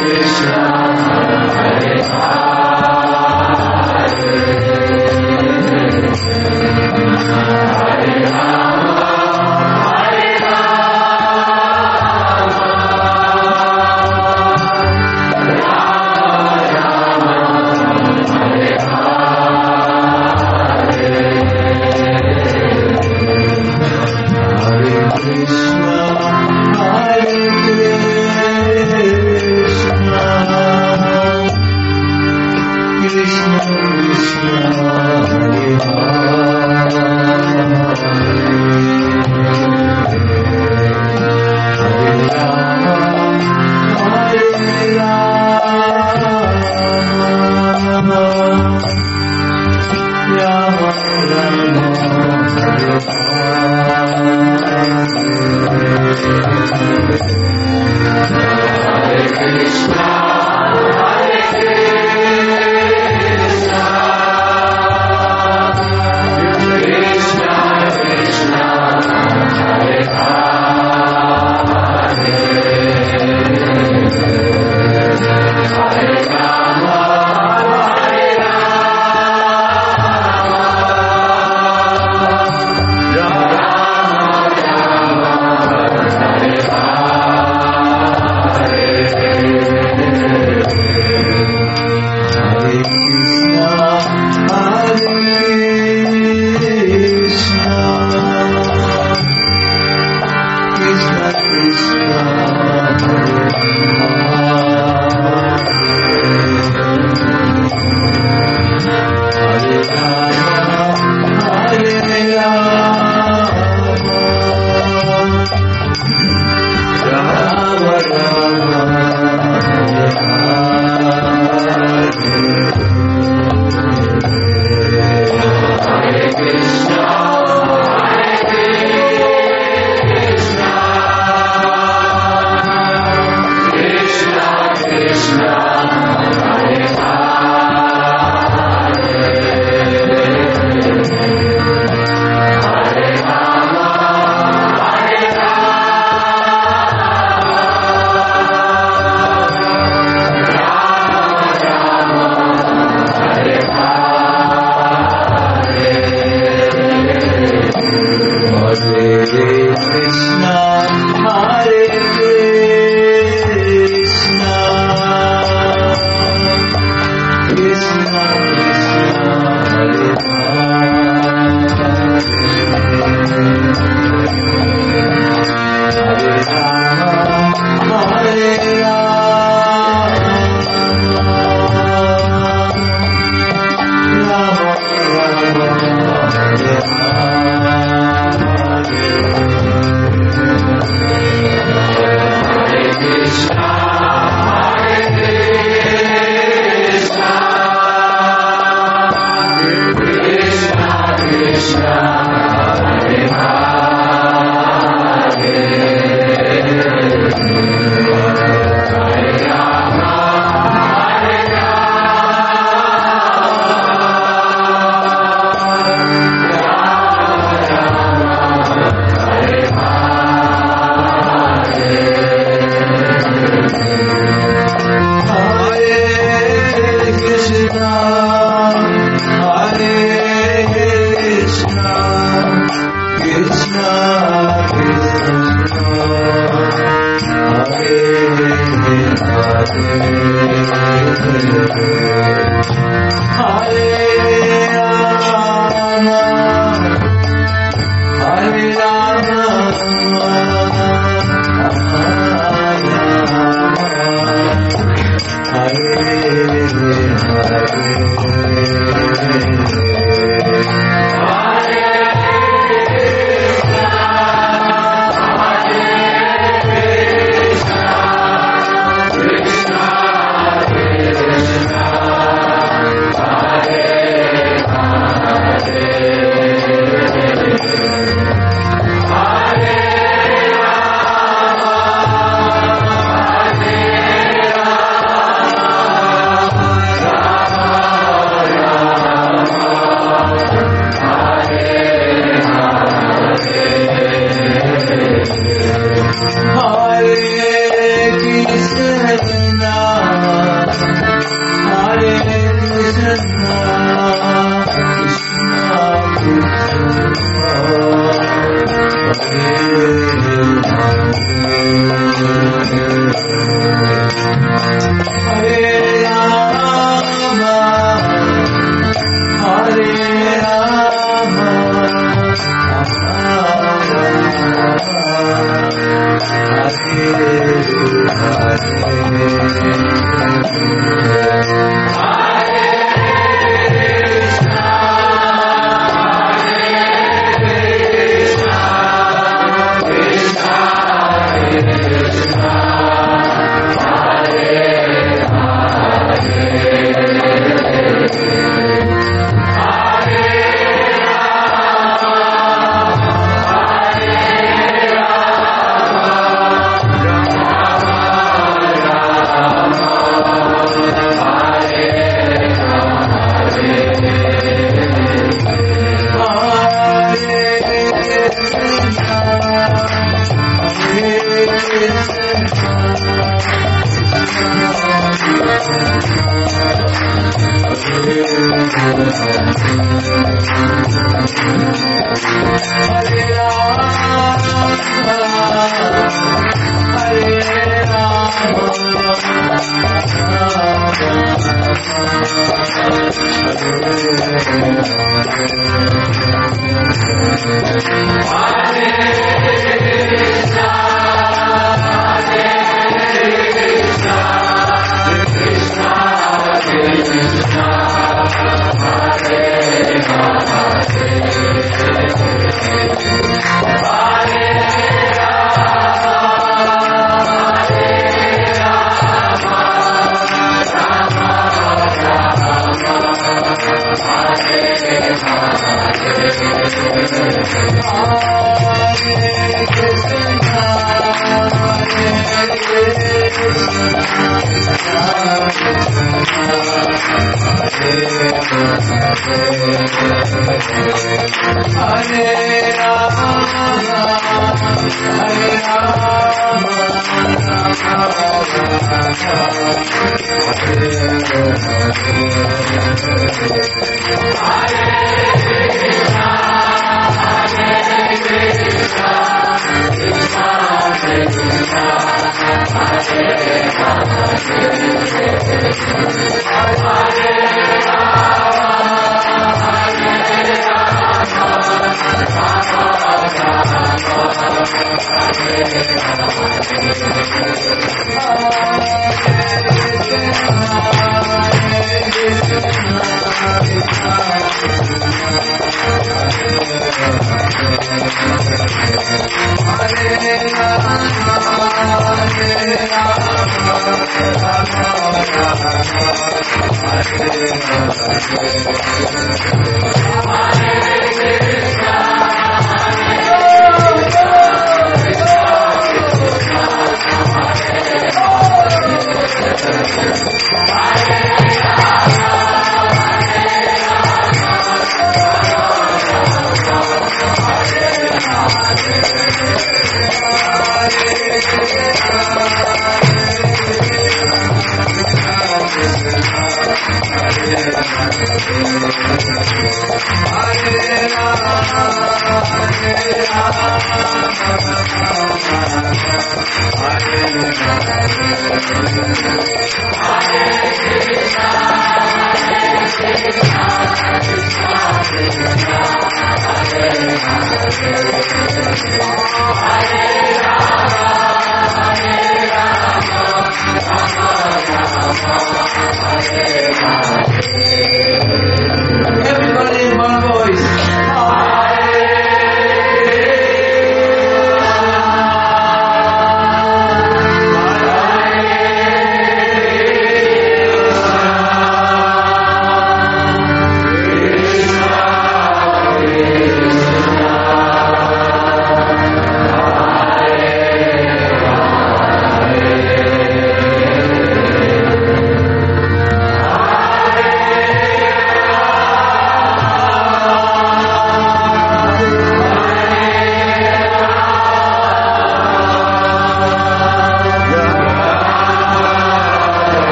Hare Krishna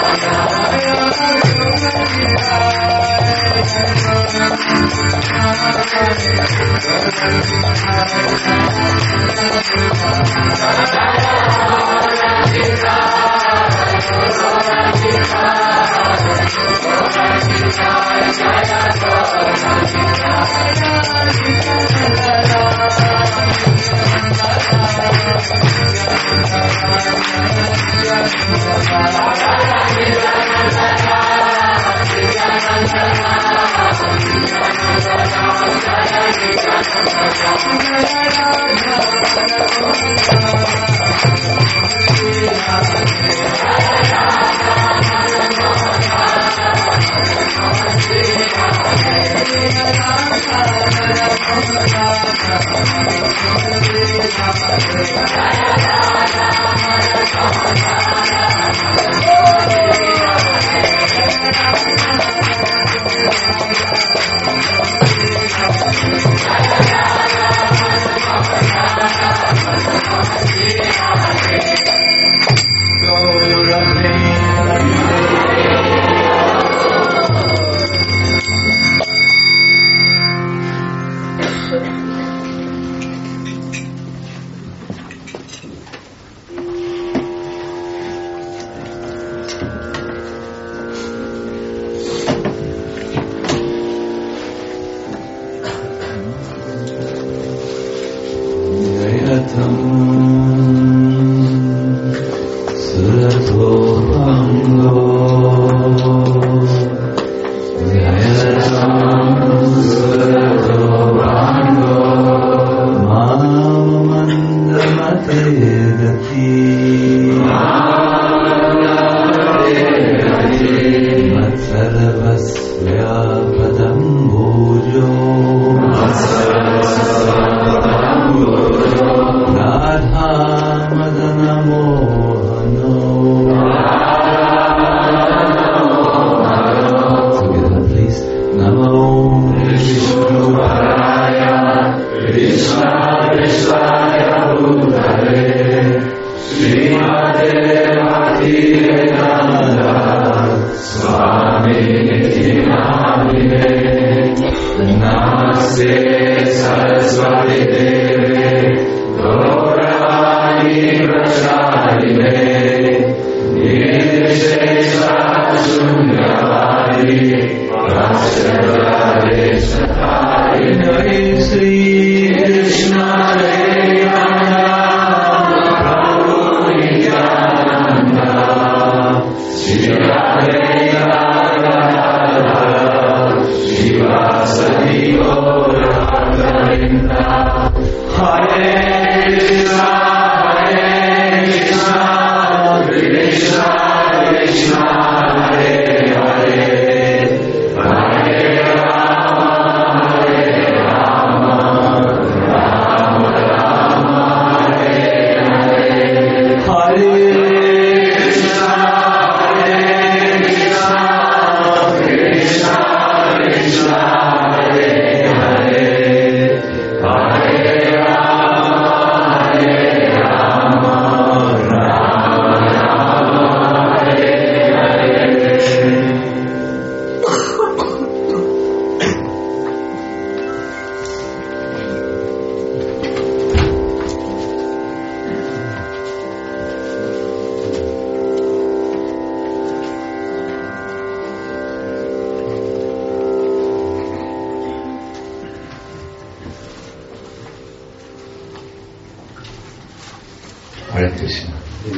Hare Krishna.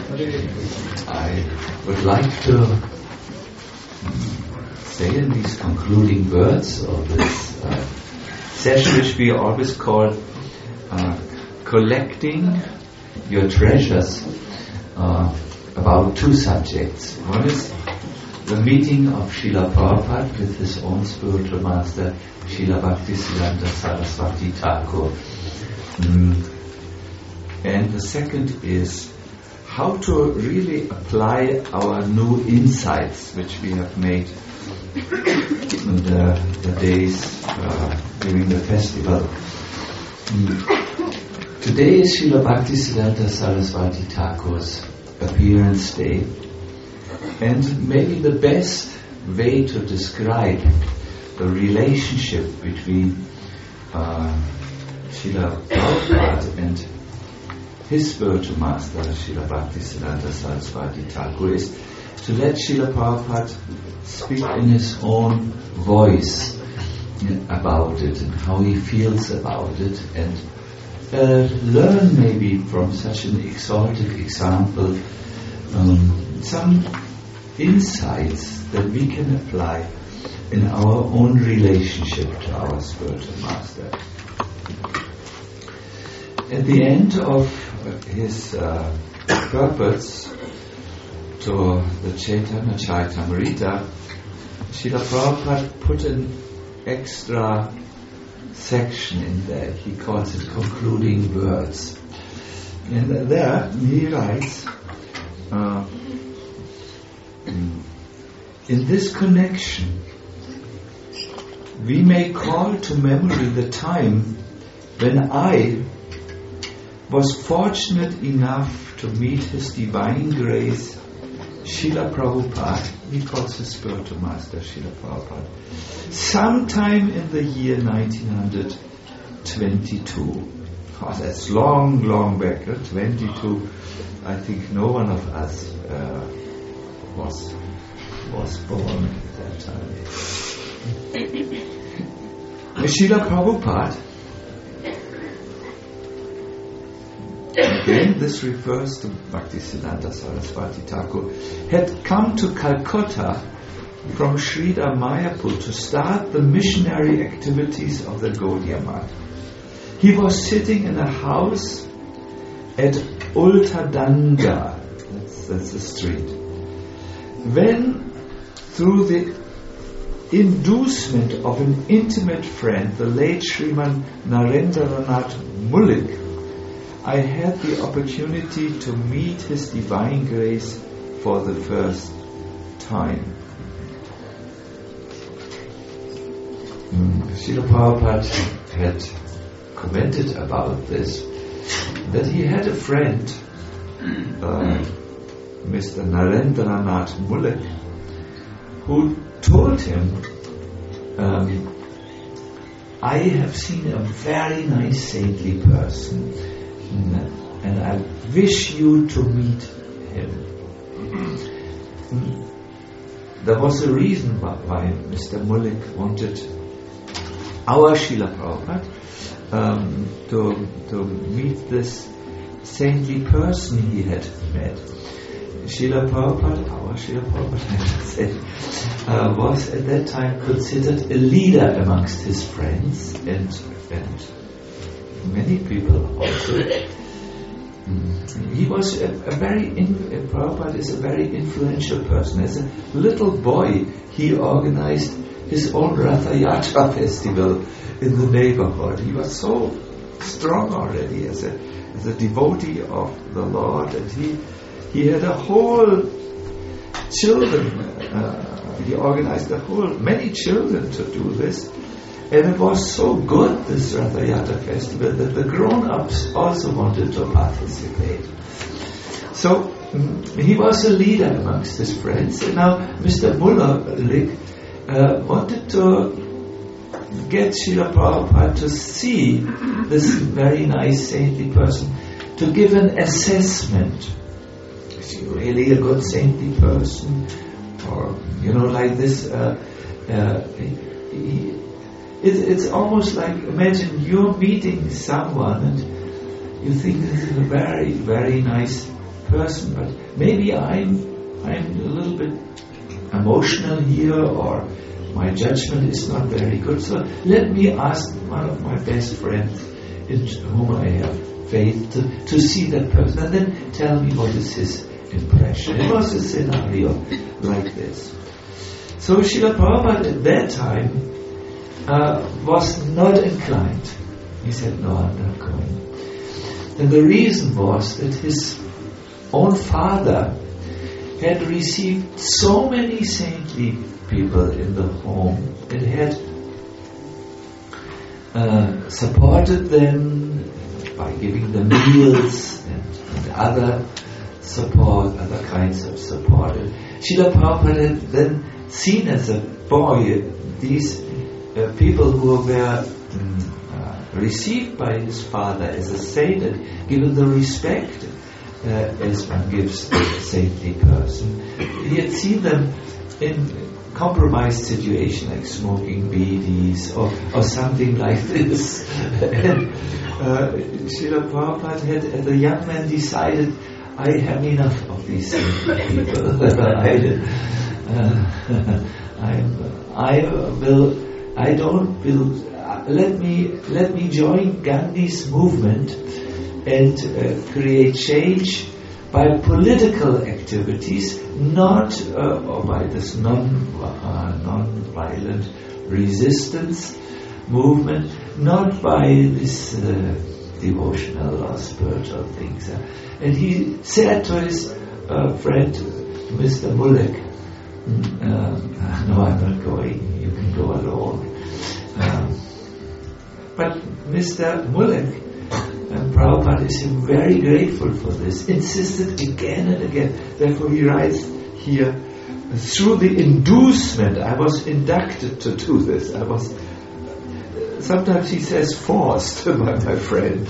I would like to say in these concluding words of this session, which we always call collecting your treasures, about two subjects. One is the meeting of Srila Prabhupada with his own spiritual master, Srila Bhaktisiddhanta Saraswati Thakur. And the second is how to really apply our new insights which we have made in the days during the festival. Today is Srila Bhaktisiddhanta Saraswati Thakur's appearance day, And maybe the best way to describe the relationship between Srila Prabhupada and his spiritual master, Srila Bhaktisiddhanta Saraswati Thakur, is to let Srila Prabhupada speak in his own voice about it and how he feels about it, and learn maybe from such an exalted example some insights that we can apply in our own relationship to our spiritual master. At the end of his purpose to the Chaitanya Charitamrita, Srila Prabhupada put an extra section in there. He calls it concluding words. And there he writes, in this connection, we may call to memory the time when I was fortunate enough to meet His Divine Grace, Srila Prabhupada. He calls his spiritual master Srila Prabhupada. Sometime in the year 1922. Oh, that's long, long back. 22. I think no one of us was born at that time. Srila Prabhupada, again this refers to Bhaktisiddhanta Saraswati Thakur, had come to Calcutta from Sridhar Mayapur to start the missionary activities of the Gaudiya Math. He was sitting in a house at Ultadanga, that's the street, when through the inducement of an intimate friend, the late Sriman Narendranath Mullik, I had the opportunity to meet His Divine Grace for the first time. Srila Prabhupada had commented about this, that he had a friend, Mr. Narendranath Mullik, who told him, I have seen a very nice saintly person, and I wish you to meet him. There was a reason why Mr. Mullik wanted our Srila Prabhupada to meet this saintly person he had met. Srila Prabhupada, our Srila Prabhupada, I should say, was at that time considered a leader amongst his friends and many people also. He was Prabhupada is a very influential person. As a little boy, he organized his own Ratha Yatra festival in the neighborhood. He was so strong already as a devotee of the Lord, and he had a whole children. He organized many children to do this, and it was so good, this Ratha Yatra festival, that the grown-ups also wanted to participate. So he was a leader amongst his friends, and now Mr. Mullik wanted to get Srila Prabhupada to see this very nice saintly person, to give an assessment. Is he really a good saintly person? Or, like this, it's almost like, imagine you're meeting someone and you think this is a very, very nice person, but maybe I'm a little bit emotional here, or my judgment is not very good. So let me ask one of my best friends in whom I have faith to see that person, and then tell me what is his impression. It was a scenario like this. So Srila Prabhupada at that time was not inclined. He said, no, I'm not going. And the reason was that his own father had received so many saintly people in the home and had supported them by giving them meals and other support, other kinds of support. Srila Prabhupada had then seen as a boy these people who were received by his father as a saint and given the respect as one gives a saintly person. He had seen them in compromised situation like smoking beedies or something like this. And Srila Prabhupada had, as a young man, decided, I have enough of these people. Let me join Gandhi's movement and create change by political activities, not or by this non-violent resistance movement, not by this devotional or spiritual things. And he said to his friend, Mr. Mulek, no, I'm not going, you can go alone. But Mr. Mulek, and Prabhupada is very grateful for this, insisted again and again. Therefore he writes here, through the inducement, I was inducted to do this. Sometimes he says forced by my friend.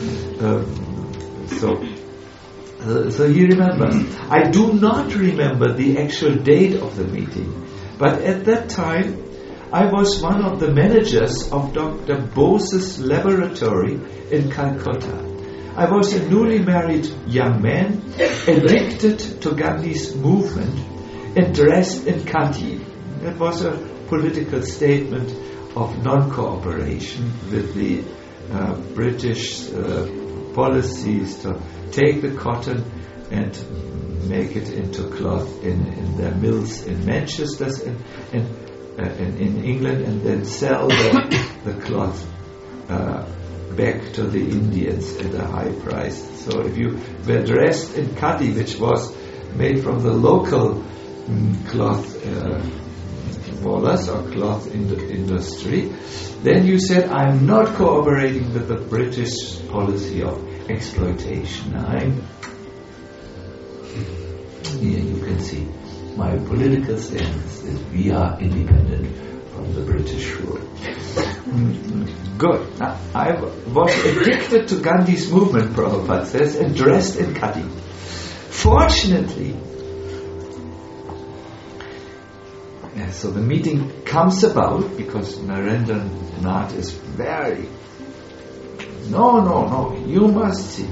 So he remembers. I do not remember the actual date of the meeting, but at that time I was one of the managers of Dr. Bose's laboratory in Calcutta. I was a newly married young man, addicted to Gandhi's movement and dressed in khaki. That was a political statement of non-cooperation with the British policies to take the cotton and make it into cloth in their mills in Manchester and in England, and then sell the cloth back to the Indians at a high price. So if you were dressed in khadi, which was made from the local cloth wallers or cloth industry, then you said, I'm not cooperating with the British policy of exploitation. Here you can see my political stance is we are independent from the British rule. Good. Now, I was addicted to Gandhi's movement, Prabhupada says, and dressed in khadi. Fortunately, so the meeting comes about because Narendra Nath is very, no, you must see.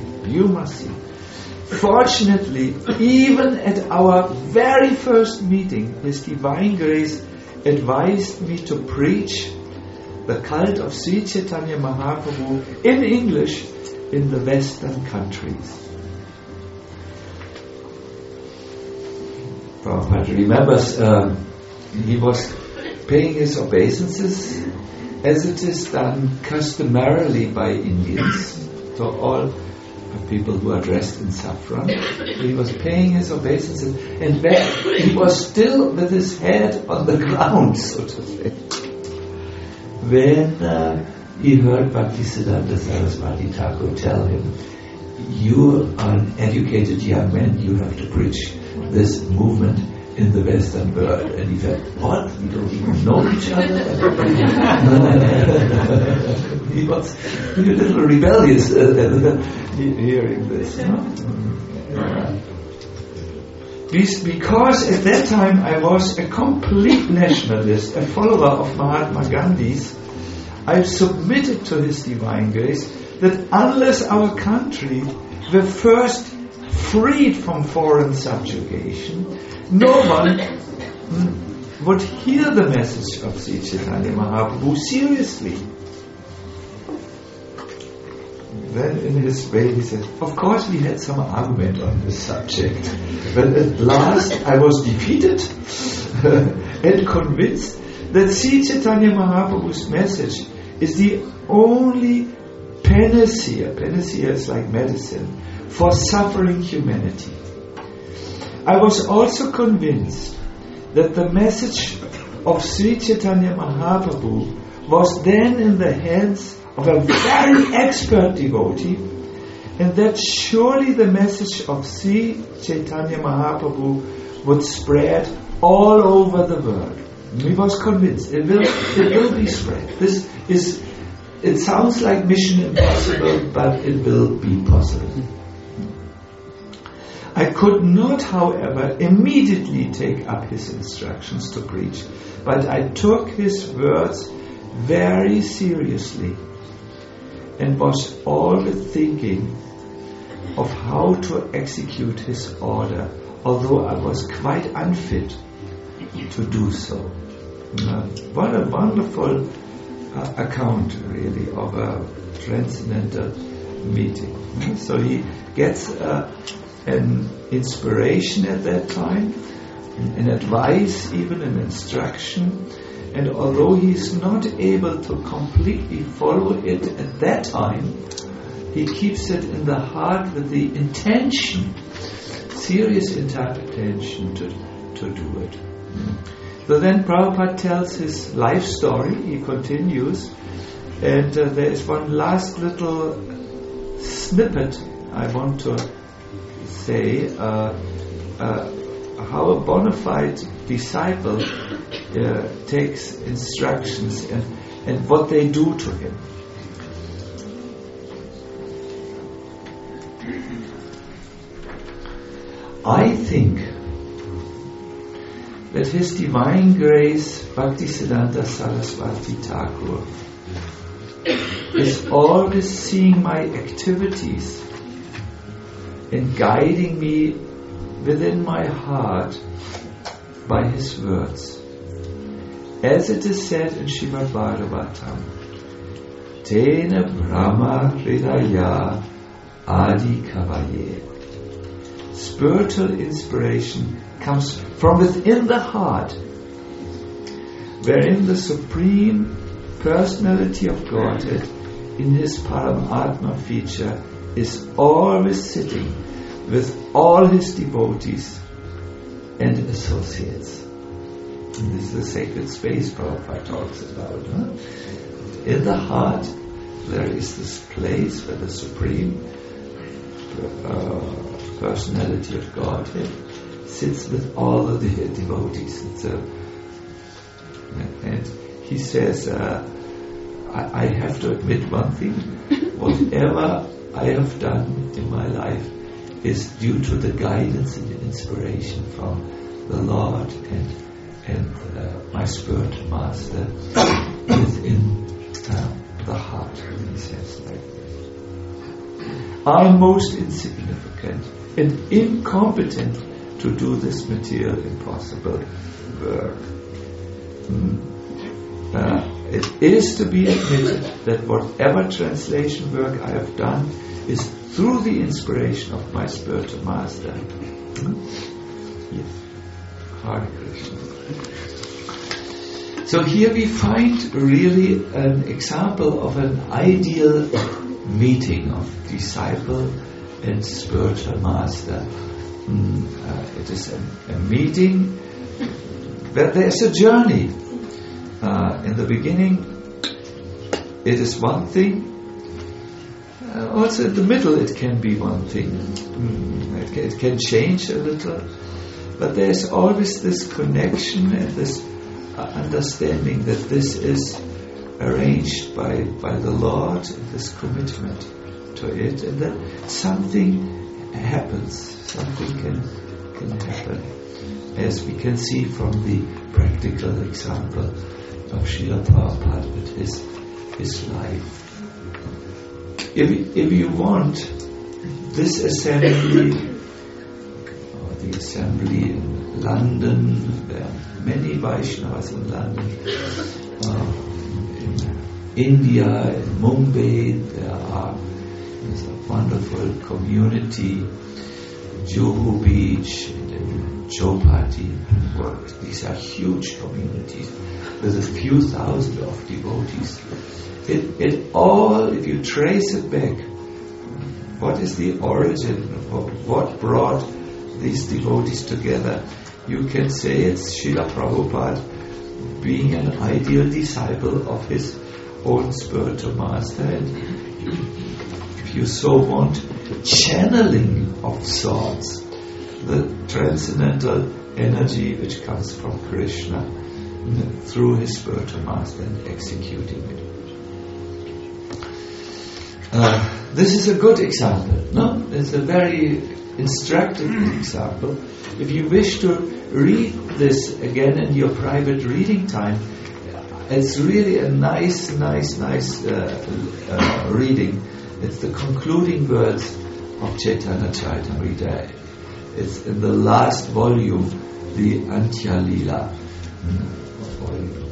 Fortunately, even at our very first meeting, His Divine Grace advised me to preach the cult of Sri Chaitanya Mahaprabhu in English in the Western countries. Prabhupada remembers he was paying his obeisances as it is done customarily by Indians to all people who are dressed in saffron. He was paying his obeisances, and he was still with his head on the ground, so to say, when he heard Bhaktisiddhanta Saraswati Thakur tell him, you are an educated young man, you have to preach this movement in the Western world. And he said, what? We don't even know each other? He was a little rebellious hearing this. Because at that time I was a complete nationalist, a follower of Mahatma Gandhi's, I submitted to His Divine Grace that unless our country were first freed from foreign subjugation, no one would hear the message of Sri Chaitanya Mahaprabhu seriously. Then in his way he said, of course we had some argument on this subject, but at last I was defeated and convinced that Sri Chaitanya Mahaprabhu's message is the only panacea is like medicine, for suffering humanity. I was also convinced that the message of Sri Chaitanya Mahaprabhu was then in the hands of a very expert devotee, and that surely the message of Sri Chaitanya Mahaprabhu would spread all over the world. He was convinced it will be spread. It sounds like mission impossible, but it will be possible. I could not, however, immediately take up his instructions to preach, but I took his words very seriously and was always thinking of how to execute his order, although I was quite unfit to do so. What a wonderful account, really, of a transcendental meeting. So he gets an inspiration at that time, an advice, even an instruction, and although he's not able to completely follow it at that time, he keeps it in the heart with the intention, serious intention to do it. So then Prabhupada tells his life story. He continues, and there is one last little snippet I want to say, how a bona fide disciple takes instructions and what they do to him. I think that His Divine Grace Bhaktisiddhanta Saraswati Thakur is always seeing my activities and guiding me within my heart by His words. As it is said in Srimad Bhagavatam, Tena Brahma Hridaya Adi Kavaye. Spiritual inspiration comes from within the heart, wherein the Supreme Personality of Godhead in His Paramatma feature is always sitting with all His devotees and associates. And this is the sacred space Prabhupada talks about. In the heart, there is this place where the Supreme Personality of Godhead sits with all of the devotees. And he says, I have to admit one thing, whatever I have done in my life is due to the guidance and the inspiration from the Lord and my spiritual master within the heart. He says like this. I am most insignificant and incompetent to do this material impossible work. It is to be admitted that whatever translation work I have done is through the inspiration of my spiritual master. Yes. Hare Krishna. So here we find really an example of an ideal meeting of disciple and spiritual master. It is a meeting where there is a journey. In the beginning, it is one thing. Also in the middle, it can be one thing. It can change a little. But there is always this connection and this understanding that this is arranged by the Lord, this commitment to it, and that something happens, something can happen, as we can see from the practical example of Srila Prabhupada with his life. If you want, this assembly, or the assembly in London, there are many Vaishnavas in London, in India, in Mumbai, there's a wonderful community, Juhu Beach, and Chowpatty. These are huge communities with a few thousand of devotees. It all, if you trace it back, what is the origin of what brought these devotees together? You can say it's Srila Prabhupada being an ideal disciple of his own spiritual master, and if you so want, channeling of sorts, the transcendental energy which comes from Krishna through his spiritual master and executing it. This is a good example, no? It's a very instructive example. If you wish to read this again in your private reading time, it's really a nice reading. It's the concluding words of Chaitanya Charitamrita. It's in the last volume, the Antya Lila volume.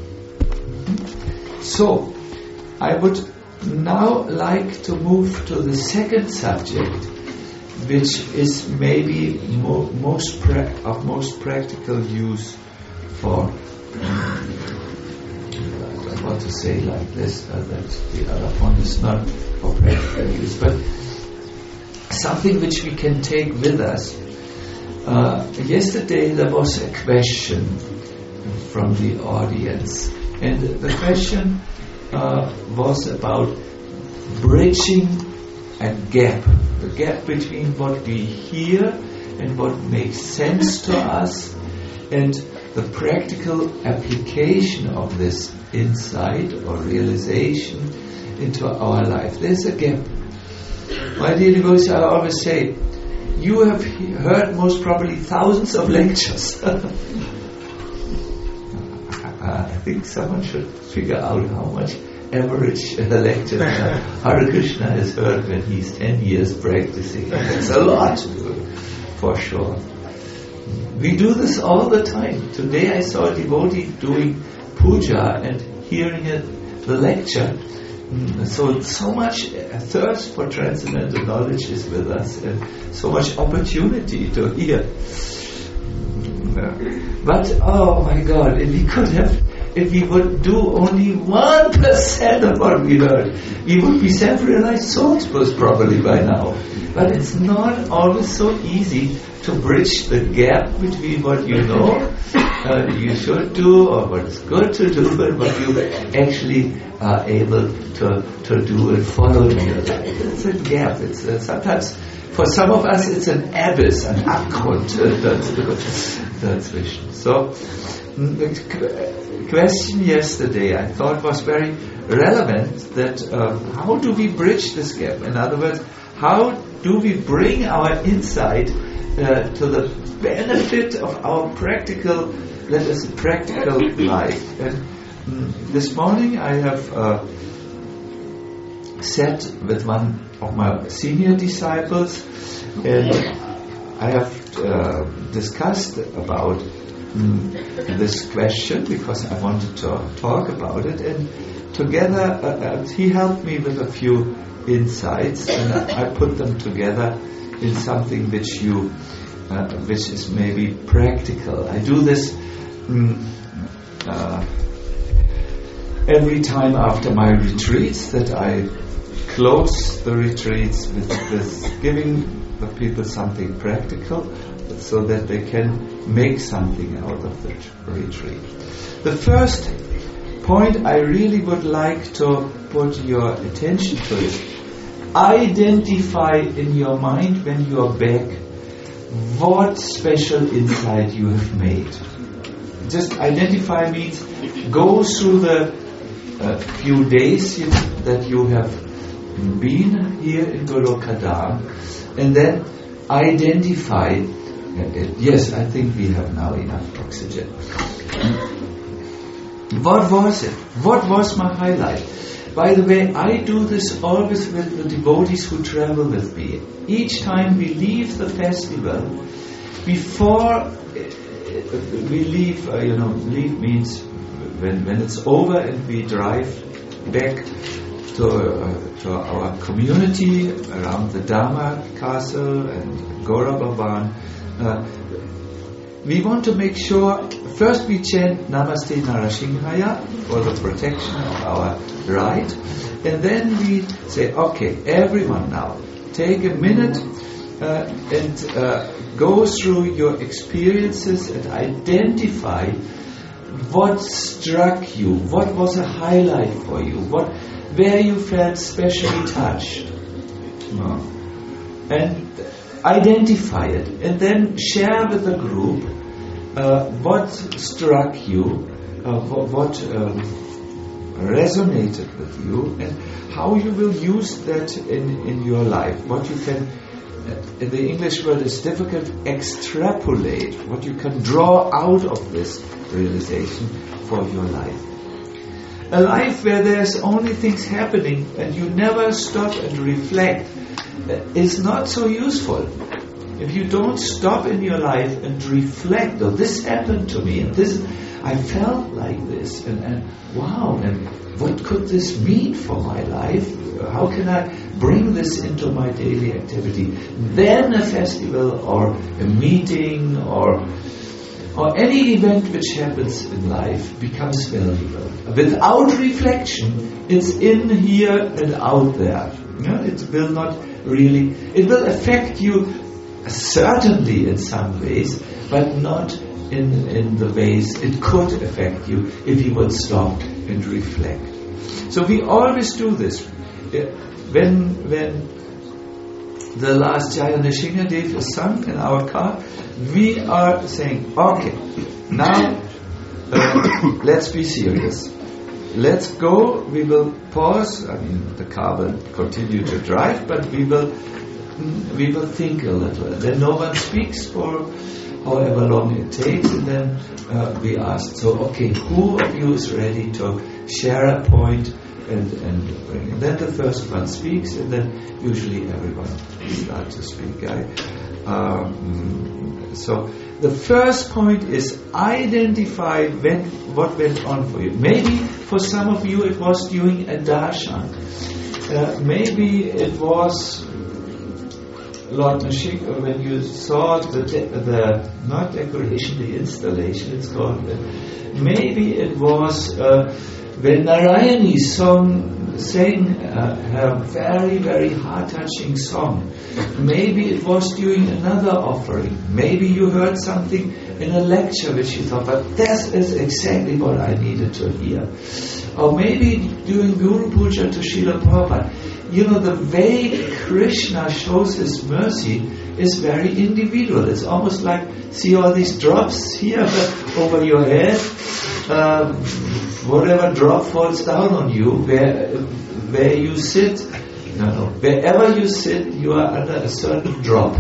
So, I would now like to move to the second subject, which is maybe most practical use for. I want to say like this, that the other one is not for practical use, but something which we can take with us. Yesterday there was a question from the audience, and the question was about bridging a gap, the gap between what we hear and what makes sense to us, and the practical application of this insight or realization into our life. There's a gap. My dear devotees, I always say, you have heard most probably thousands of lectures. I think someone should figure out how much average lecture Hare Krishna has heard when he's 10 years practicing. It's a lot, for sure. We do this all the time. Today I saw a devotee doing puja and hearing the lecture. So much thirst for transcendental knowledge is with us, and so much opportunity to hear. But oh my God, if we would do only 1% of what we heard, we would be self-realized souls most probably by now. But it's not always so easy to bridge the gap between what you know you should do, or what is good to do, and what you actually are able to do and follow in your life. It's a gap. It's sometimes, for some of us, it's an abyss, an Abgrund dazwischen. So, the question yesterday I thought was very relevant, that how do we bridge this gap? In other words, how do we bring our insight to the benefit of our practical life? And this morning I have sat with one of my senior disciples, and I have discussed about this question because I wanted to talk about it, and together he helped me with a few insights, and I put them together in something which is maybe practical. I do this every time after my retreats, that I close the retreats with giving the people something practical, so that they can make something out of the retreat. The first point I really would like to put your attention to is, identify in your mind when you are back what special insight you have made. Just identify means go through the few days that you have been here in Golokadam, and then identify. Yes, I think we have now enough oxygen. What was it? What was my highlight? By the way, I do this always with the devotees who travel with me. Each time we leave the festival, before we leave, leave means when it's over and we drive back to our community around the Dharma Castle and Gaura Bhavan, we want to make sure, first we chant Namaste Narasimhaya for the protection of our ride, and then we say, okay, everyone now, take a minute and go through your experiences and identify what struck you, what was a highlight for you, where you felt specially touched. And identify it, and then share with the group what struck you, what resonated with you, and how you will use that in your life. What you can, the English word is difficult, extrapolate, what you can draw out of this realization for your life. A life where there's only things happening and you never stop and reflect is not so useful. If you don't stop in your life and reflect, oh, this happened to me, and this, I felt like this, and wow, and what could this mean for my life? How can I bring this into my daily activity? Then a festival or a meeting or any event which happens in life becomes valuable. Without reflection, it's in here and out there. It will not really, it will affect you certainly in some ways, but not in the ways it could affect you if you would stop and reflect. So we always do this. When the last Jaya Nrsingadev is sung in our car, we are saying, okay, now let's be serious. Let's go, we will pause, the car will continue to drive, but we will think a little. Then no one speaks for however long it takes, and then we ask, so okay, who of you is ready to share a point and bring it? Then the first one speaks, and then usually everyone starts to speak. So the first point is identify what went on for you. Maybe for some of you it was during a darshan. Maybe it was Lord Nrsinga, when you saw the not decoration, the installation, it's called. Maybe it was when Narayani sang her very, very heart-touching song. Maybe it was during another offering. Maybe you heard something in a lecture which you thought, but this is exactly what I needed to hear. Or maybe during Guru Puja to Srila Prabhupada. The way Krishna shows his mercy is very individual. It's almost like, see all these drops here over your head. Whatever drop falls down on you, where you sit, wherever you sit, you are under a certain drop,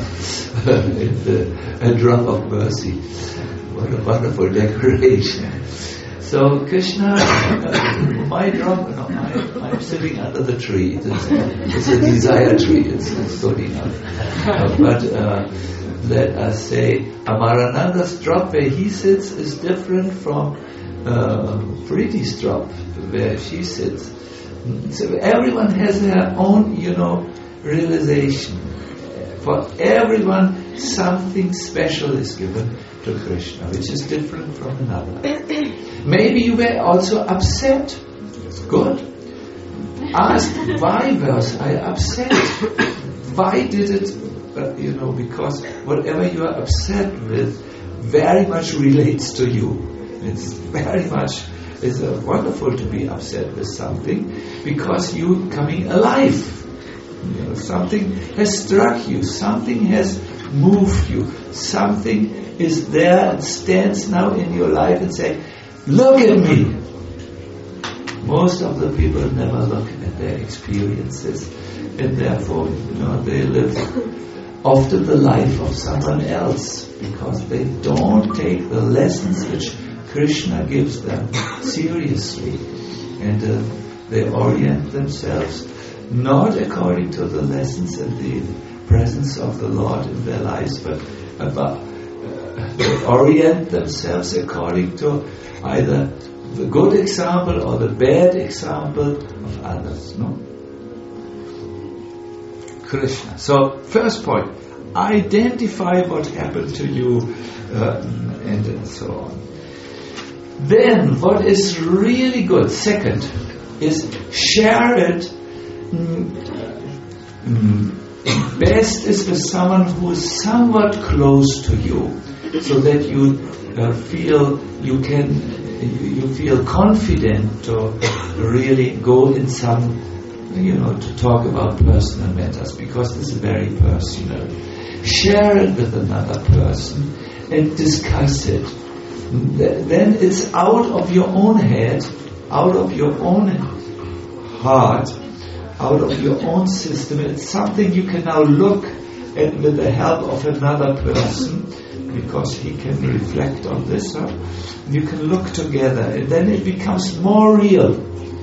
a drop of mercy. What a wonderful decoration. So Krishna, my drop, I'm sitting under the tree. It's a desire tree. It's good enough. But let us say, Amarananda's drop where he sits is different from Preeti's drop where she sits. So everyone has their own, realization. For everyone, something special is given to Krishna, which is different from another. Maybe you were also upset. It's good. Ask, why was I upset? Why did it, because whatever you are upset with very much relates to you. It's wonderful to be upset with something because you're coming alive. Something has struck you, something has moved you, something is there and stands now in your life and say, look at me. Most of the people never look at their experiences, and therefore, they live often the life of someone else because they don't take the lessons which Krishna gives them seriously, and they orient themselves not according to the lessons and the presence of the Lord in their lives, but they orient themselves according to either the good example or the bad example of others. No? Krishna. So, first point, identify what happened to you, and so on. Then, what is really good, second, is share it. Best is with someone who is somewhat close to you, so that you feel confident to really go in some, to talk about personal matters, because this is very personal. Share it with another person, and discuss it. Then it's out of your own head, out of your own heart, out of your own system. It's something you can now look at with the help of another person, because he can reflect on this. You can look together, and then it becomes more real.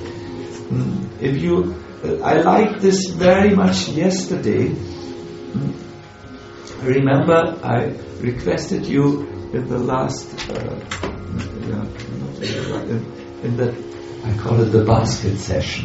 I liked this very much yesterday. Remember, I requested you in the last, in the, I call it the basket session,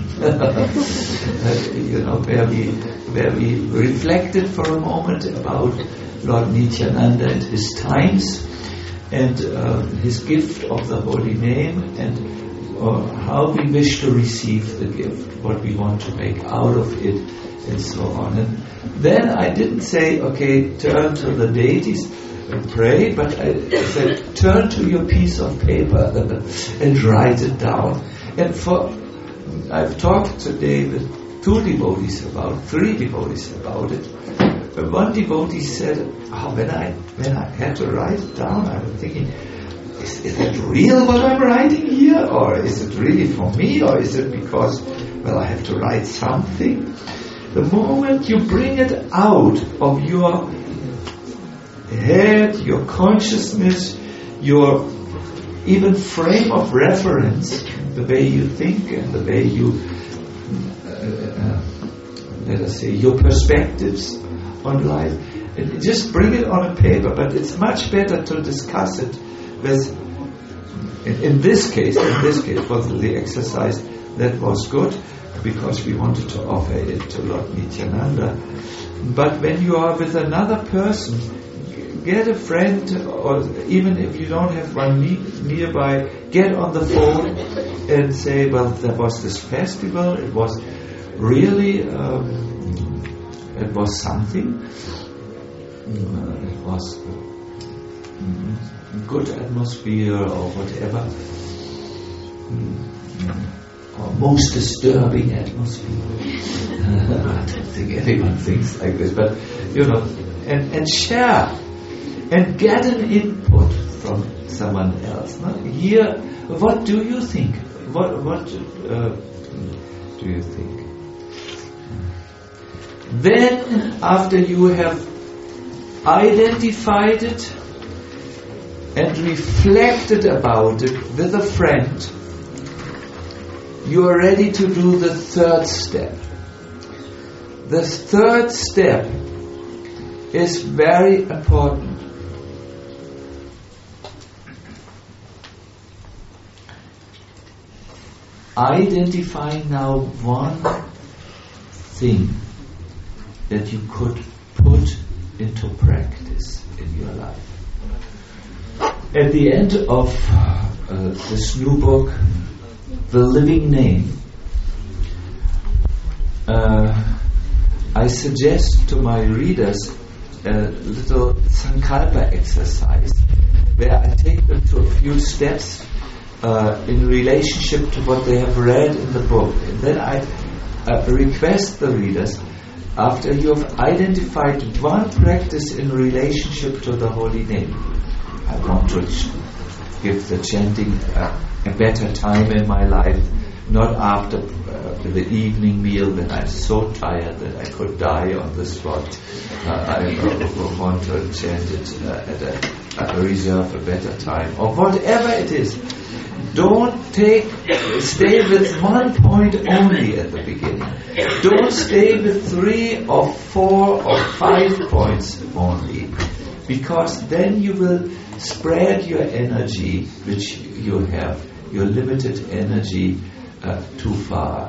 where we reflected for a moment about Lord Nityananda and his times, and his gift of the holy name, and how we wish to receive the gift, what we want to make out of it, and so on. And then I didn't say, okay, turn to the deities and pray, but I said, turn to your piece of paper and write it down. And I've talked today with 3 devotees about it. One devotee said, when I had to write it down, I was thinking, is it real what I'm writing here? Or is it really for me? Or is it because, I have to write something? The moment you bring it out of your head, your consciousness, your even frame of reference, the way you think and the way you, let us say, your perspectives on life, and just bring it on a paper. But it's much better to discuss it with, in this case, for the exercise that was good, because we wanted to offer it to Lord Nityananda. But when you are with another person, get a friend, or even if you don't have one nearby, get on the phone and say, there was this festival, it was really, it was something, it was good atmosphere or whatever, or most disturbing atmosphere. I don't think anyone thinks like this, but and share and get an input from someone else. Here, what do you think? What do you think? Then, after you have identified it and reflected about it with a friend, you are ready to do the 3rd step. The 3rd step is very important. Identify now one thing that you could put into practice in your life. At the end of this new book, The Living Name, I suggest to my readers a little sankalpa exercise where I take them to a few steps in relationship to what they have read in the book. And then I request the readers, after you have identified one practice in relationship to the holy name, I want to give the chanting a better time in my life, not after the evening meal when I'm so tired that I could die on the spot. I want to chant it at a reserve a better time, or whatever it is. Don't stay with one point only at the beginning. Don't stay with 3 or 4 or 5 points only, because then you will spread your energy, which you have, your limited energy, too far.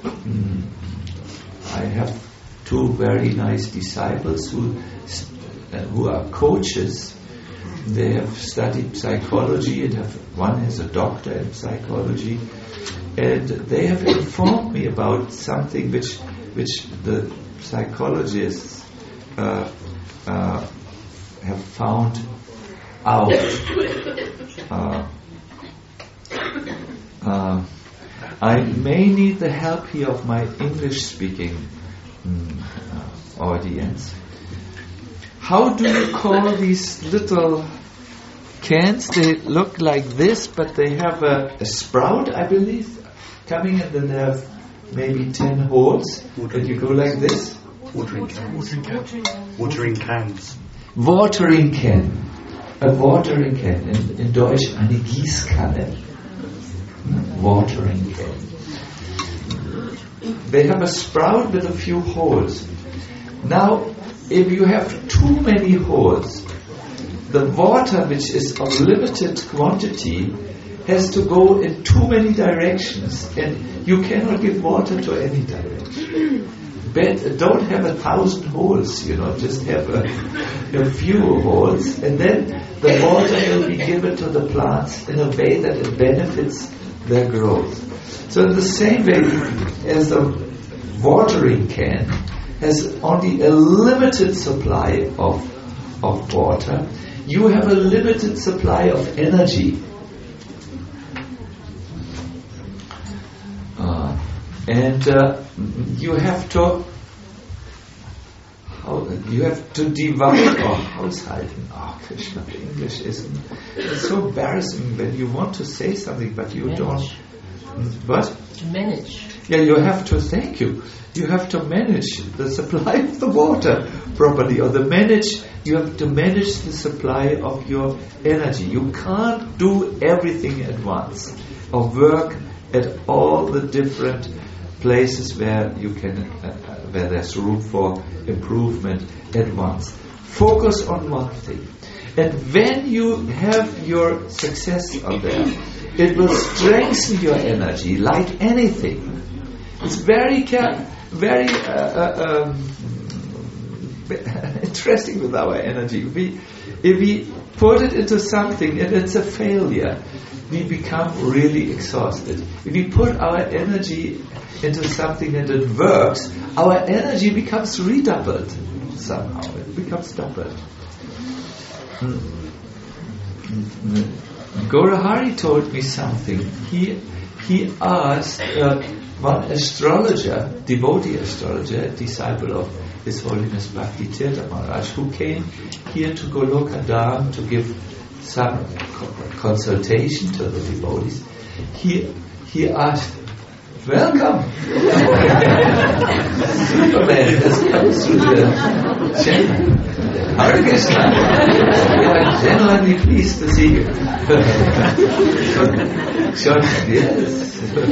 I have 2 very nice disciples who are coaches. They have studied psychology and one has a doctor in psychology, and they have informed me about something which the psychologists have found out. I may need the help here of my English-speaking audience. How do you call these little cans, they look like this, but they have a sprout, I believe, coming, and then they have maybe 10 holes, and you go like this. Watering cans. Watering cans. Watering can. A watering can. In Deutsch eine Gießkanne. Watering can. They have a sprout with a few holes. Now, if you have too many holes, the water, which is of limited quantity, has to go in too many directions, and you cannot give water to any direction. But don't have 1,000 holes, just have a few holes, and then the water will be given to the plants in a way that it benefits their growth. So in the same way as the watering can has only a limited supply of water, you have a limited supply of energy. And you have to divide or haushalten. Oh, Krishna, English is so embarrassing when you want to say something but you don't. What? To manage. Yeah, you have to. Thank you. You have to manage the supply of the water properly, or you have to manage the supply of your energy. You can't do everything at once, or work at all the different places where you can, where there's room for improvement at once. Focus on one thing, and when you have your success on there, it will strengthen your energy like anything. It's very interesting with our energy. If we put it into something and it's a failure, we become really exhausted. If we put our energy into something and it works, our energy becomes redoubled somehow. It becomes doubled. Gaurahari told me something. He asked one astrologer, devotee astrologer, disciple of His Holiness Bhaktitirtha Maharaj, who came here to Goloka Dham to give some consultation to the devotees. He asked, "Welcome, Superman has come through the channel. Hare Krishna, we are genuinely pleased to see you." John, yes.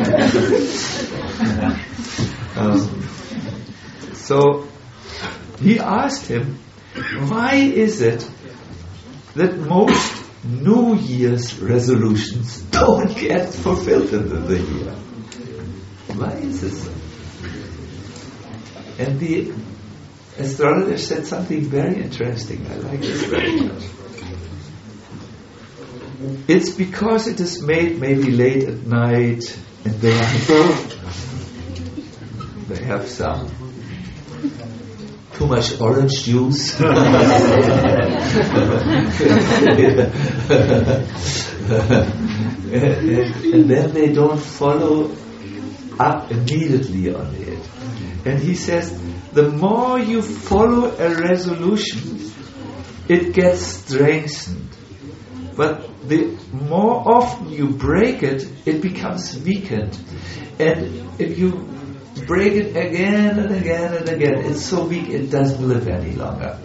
So he asked him, why is it that most New Year's resolutions don't get fulfilled in the year? Why is it so? And the astrologer said something very interesting. I like this very much. It's because it is made maybe late at night, and they have some too much orange juice. And then they don't follow up immediately on it. And he says, the more you follow a resolution, it gets strengthened. But the more often you break it, it becomes weakened. And if you break it again and again and again, it's so weak it doesn't live any longer.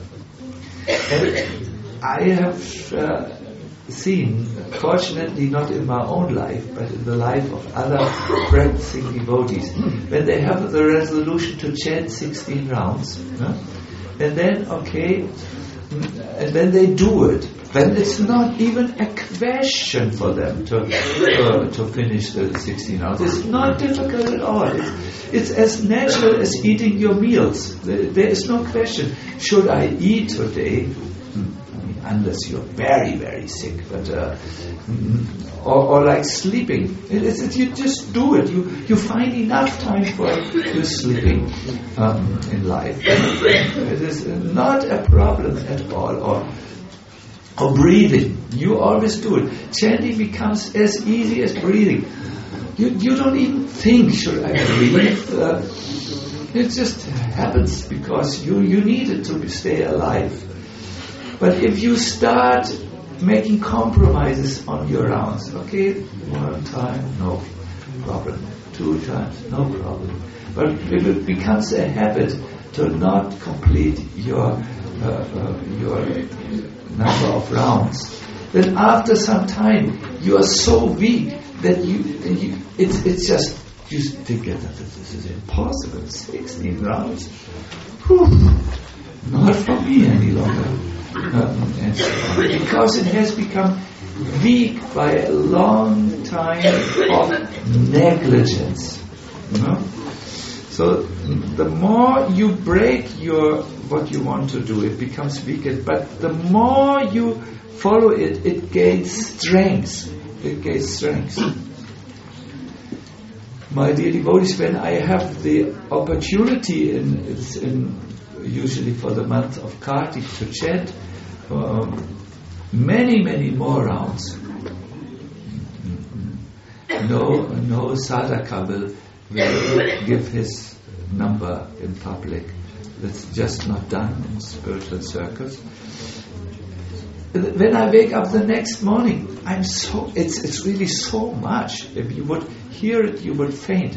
And I have seen, fortunately not in my own life, but in the life of other practicing devotees, when they have the resolution to chant 16 rounds, and then and then they do it, then it's not even a question for them to finish the 16 rounds. It's not difficult at all. It's as natural as eating your meals. There is no question. Should I eat today? Unless you're very, very sick, but or like sleeping. You just do it. You find enough time for your sleeping in life. It is not a problem at all. Or breathing. You always do it. Chanting becomes as easy as breathing. You don't even think, should I breathe? It just happens because you need it to stay alive. But if you start making compromises on your rounds. Okay, 1 time, no problem. 2 times, no problem. But if it becomes a habit to not complete your number of rounds, then after some time you are so weak that it's just, you think that this is impossible. 16 rounds, whew, not for me any longer. And so on. Because it has become weak by a long time of negligence. So the more you break what you want to do, it becomes weaker. But the more you follow it, it gains strength. It gains strength. My dear devotees, when I have the opportunity in usually for the month of Kartik to chant many more rounds, no sadhaka will give his number in public. That's just not done in spiritual circles. When I wake up the next morning, it's really so much. If you would hear it, you would faint.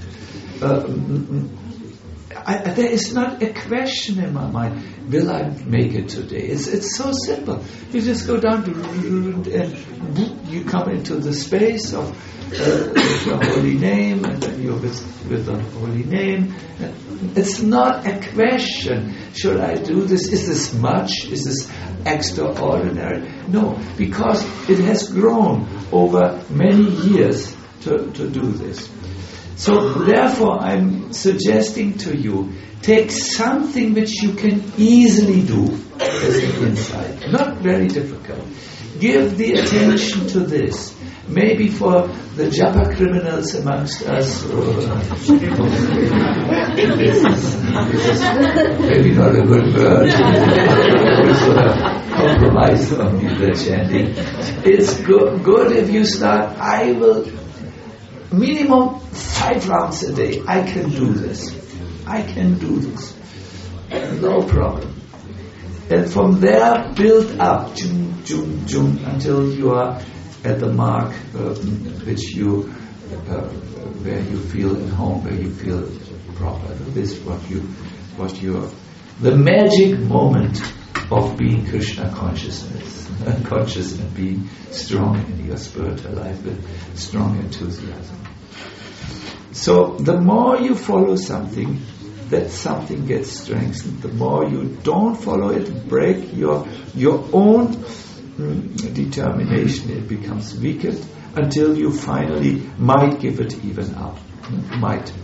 There is not a question in my mind, will I make it today? It's so simple. You just go down and you come into the space of the holy name, and then you're with the holy name. It's not a question, should I do this? Is this much? Is this extraordinary? No, because it has grown over many years to do this. So therefore I'm suggesting to you, take something which you can easily do as an insight, not very difficult. Give the attention to this. Maybe for the japa criminals amongst us, this is maybe not a good word, compromise on the chanting. It's good if you start, I will minimum 5 rounds a day. I can do this. No problem. And from there, build up, until you are at the mark which where you feel at home, where you feel proper. This is the magic moment of being Krishna conscious and being strong in your spiritual life with strong enthusiasm. So the more you follow something, that something gets strengthened. The more you don't follow it, break your own determination, it becomes weakened until you finally might give it even up. Might.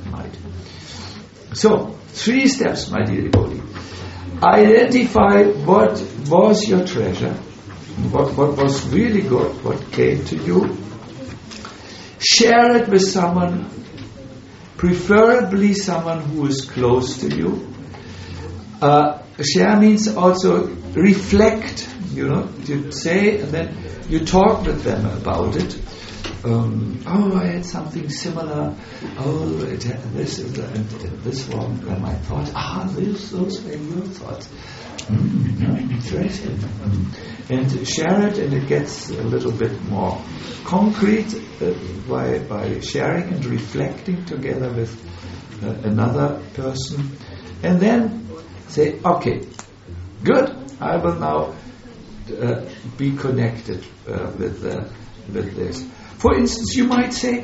So 3 steps, my dear devotee. Identify what was your treasure, what was really good, what came to you. Share it with someone, preferably someone who is close to you. Share means also reflect, you say, and then you talk with them about it. I had something similar. This one, and I thought, those were your thoughts. Interesting. And share it, and it gets a little bit more concrete by sharing and reflecting together with another person. And then say, okay, good, I will now be connected with this. For instance, you might say,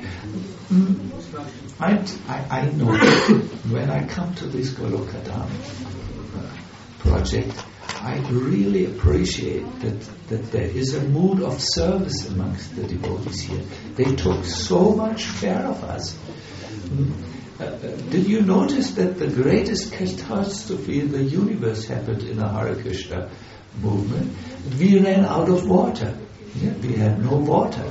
I know when I come to this Golokadam project, I really appreciate that there is a mood of service amongst the devotees here. They took so much care of us. Did you notice that the greatest catastrophe in the universe happened in a Hare Krishna movement? We ran out of water. We had no water.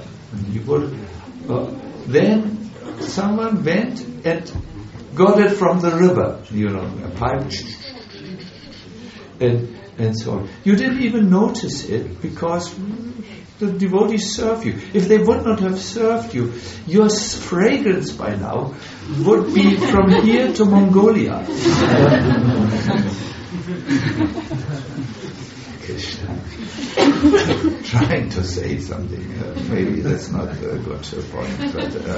Then someone went and got it from the river, a pipe, and so on. You didn't even notice it because the devotees serve you. If they would not have served you, your fragrance by now would be from here to Mongolia. Krishna. Trying to say something. Maybe that's not a good point,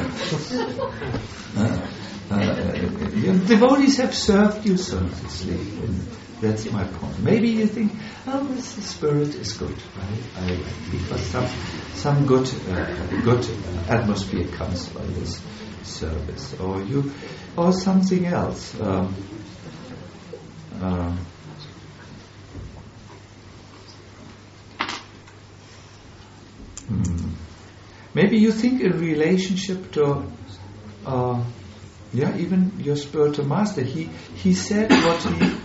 but devotees have served you seriously. That's my point. Maybe you think, the spirit is good, right? Because some good atmosphere comes by this service, or something else. Maybe you think in relationship to, even your spiritual master. He said what he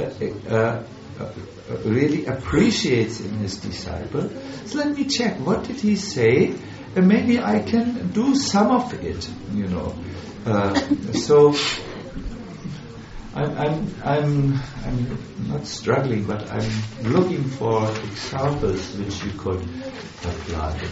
really appreciates in his disciple. So let me check. What did he say? And maybe I can do some of it. So I'm not struggling, but I'm looking for examples which you could apply.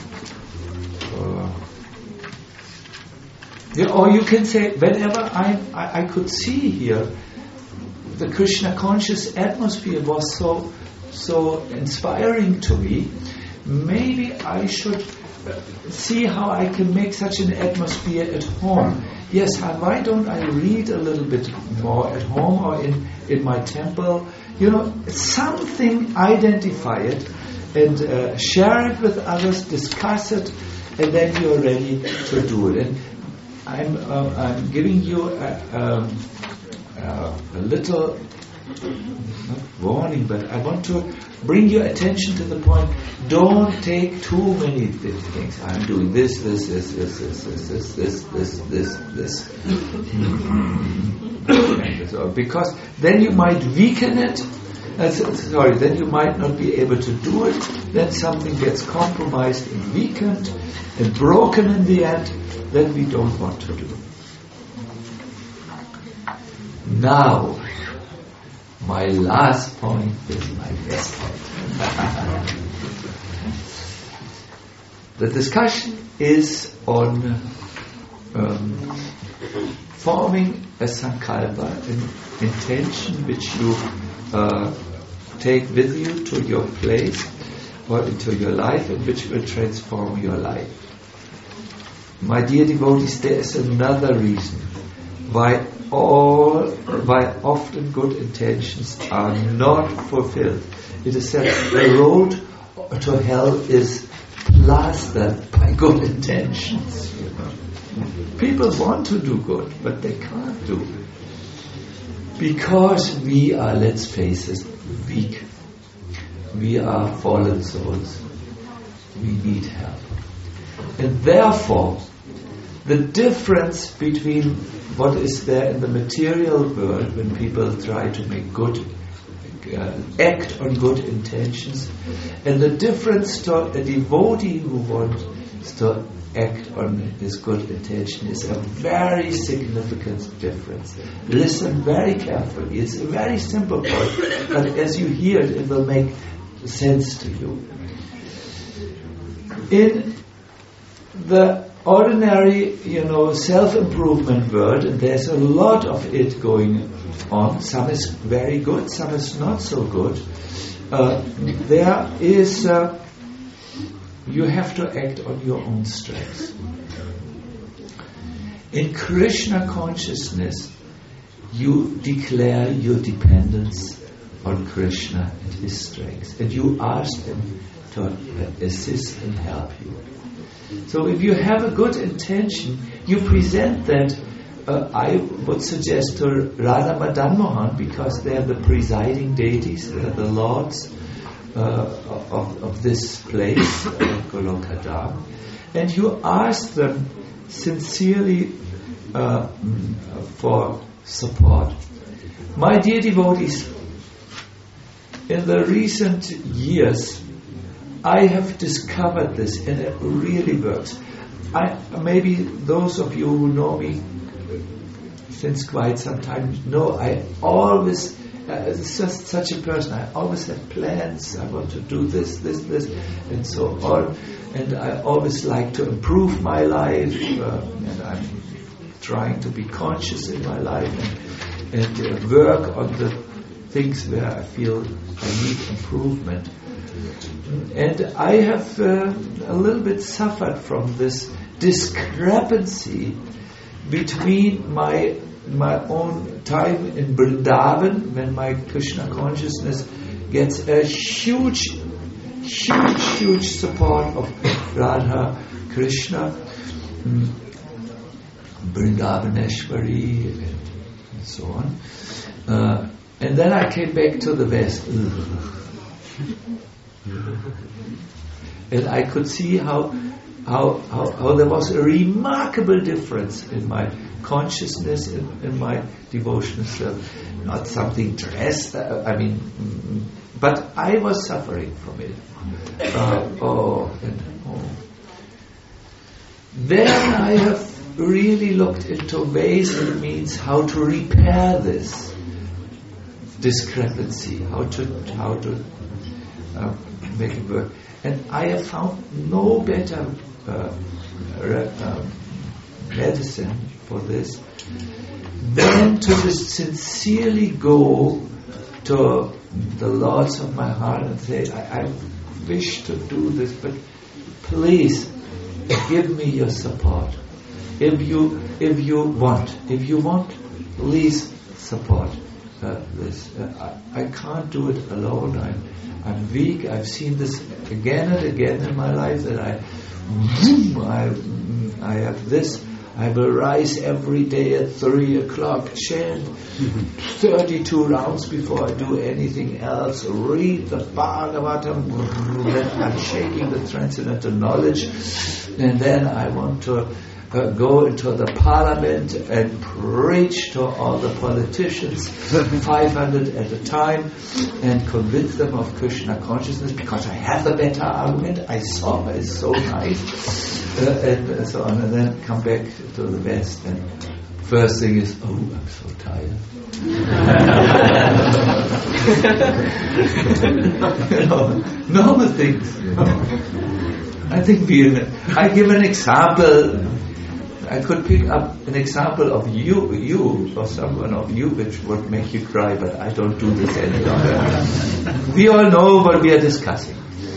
Or you can say, whenever I could see here, the Krishna conscious atmosphere was so inspiring to me. Maybe I should see how I can make such an atmosphere at home. Yes, why don't I read a little bit more at home or in my temple? Something, identify it and share it with others, discuss it, and then you're ready to do it. And I'm giving you a little, not warning, but I want to bring your attention to the point. Don't take too many things. I'm doing this, because then you might weaken it. Then you might not be able to do it. Then something gets compromised and weakened and broken in the end. Then we don't want to do. Now, my last point is my best point. The discussion is on forming a sankalpa, an intention which you take with you to your place or into your life, and which will transform your life. My dear devotees, there is another reason why often good intentions are not fulfilled. It is said the road to hell is plastered by good intentions. People want to do good, but they can't do it. Because we are, let's face it, weak. We are fallen souls. We need help. And therefore, the difference between what is there in the material world when people try to make good, act on good intentions, and the difference to a devotee who wants to act on his good intention is a very significant difference. Listen very carefully. It's a very simple point, but as you hear it, it will make sense to you. In the ordinary, self-improvement world, and there's a lot of it going on. Some is very good, some is not so good. There is, you have to act on your own strengths. In Krishna consciousness, you declare your dependence on Krishna and his strengths, and you ask him to assist and help you. So if you have a good intention, you present that, I would suggest, to Radha Madan Mohan, because they are the presiding deities, they are the lords of this place, Goloka Dham, and you ask them sincerely for support. My dear devotees, in the recent years, I have discovered this, and it really works. Maybe those of you who know me since quite some time know I always, just such a person, I always have plans. I want to do this, and so on. And I always like to improve my life, and I'm trying to be conscious in my life and work on the things where I feel I need improvement. And I have a little bit suffered from this discrepancy between my own time in Vrindavan, when my Krishna consciousness gets a huge support of Radha Krishna, Vrindavaneshwari, and so on. And then I came back to the West. And I could see how there was a remarkable difference in my consciousness, in my devotional self. Not something drastic, but I was suffering from it. Then I have really looked into ways and means how to repair this discrepancy, how to make it work. And I have found no better medicine for this than to just sincerely go to the Lords of my heart and say, I wish to do this, but please give me your support. If you want, please support this. I can't do it alone. I'm weak. I've seen this again and again in my life that I have this. I will rise every day at 3 o'clock, chant 32 rounds before I do anything else, read the Bhagavatam, then I'm shaking the transcendental knowledge, and then I want to go into the parliament and preach to all the politicians, 500 at a time, and convince them of Krishna consciousness because I have a better argument. I saw it's so nice, and so on, and then come back to the West. And first thing is, I'm so tired. Normal things. I think I give an example. I could pick up an example of you, or someone of you, which would make you cry, but I don't do this any longer. We all know what we are discussing.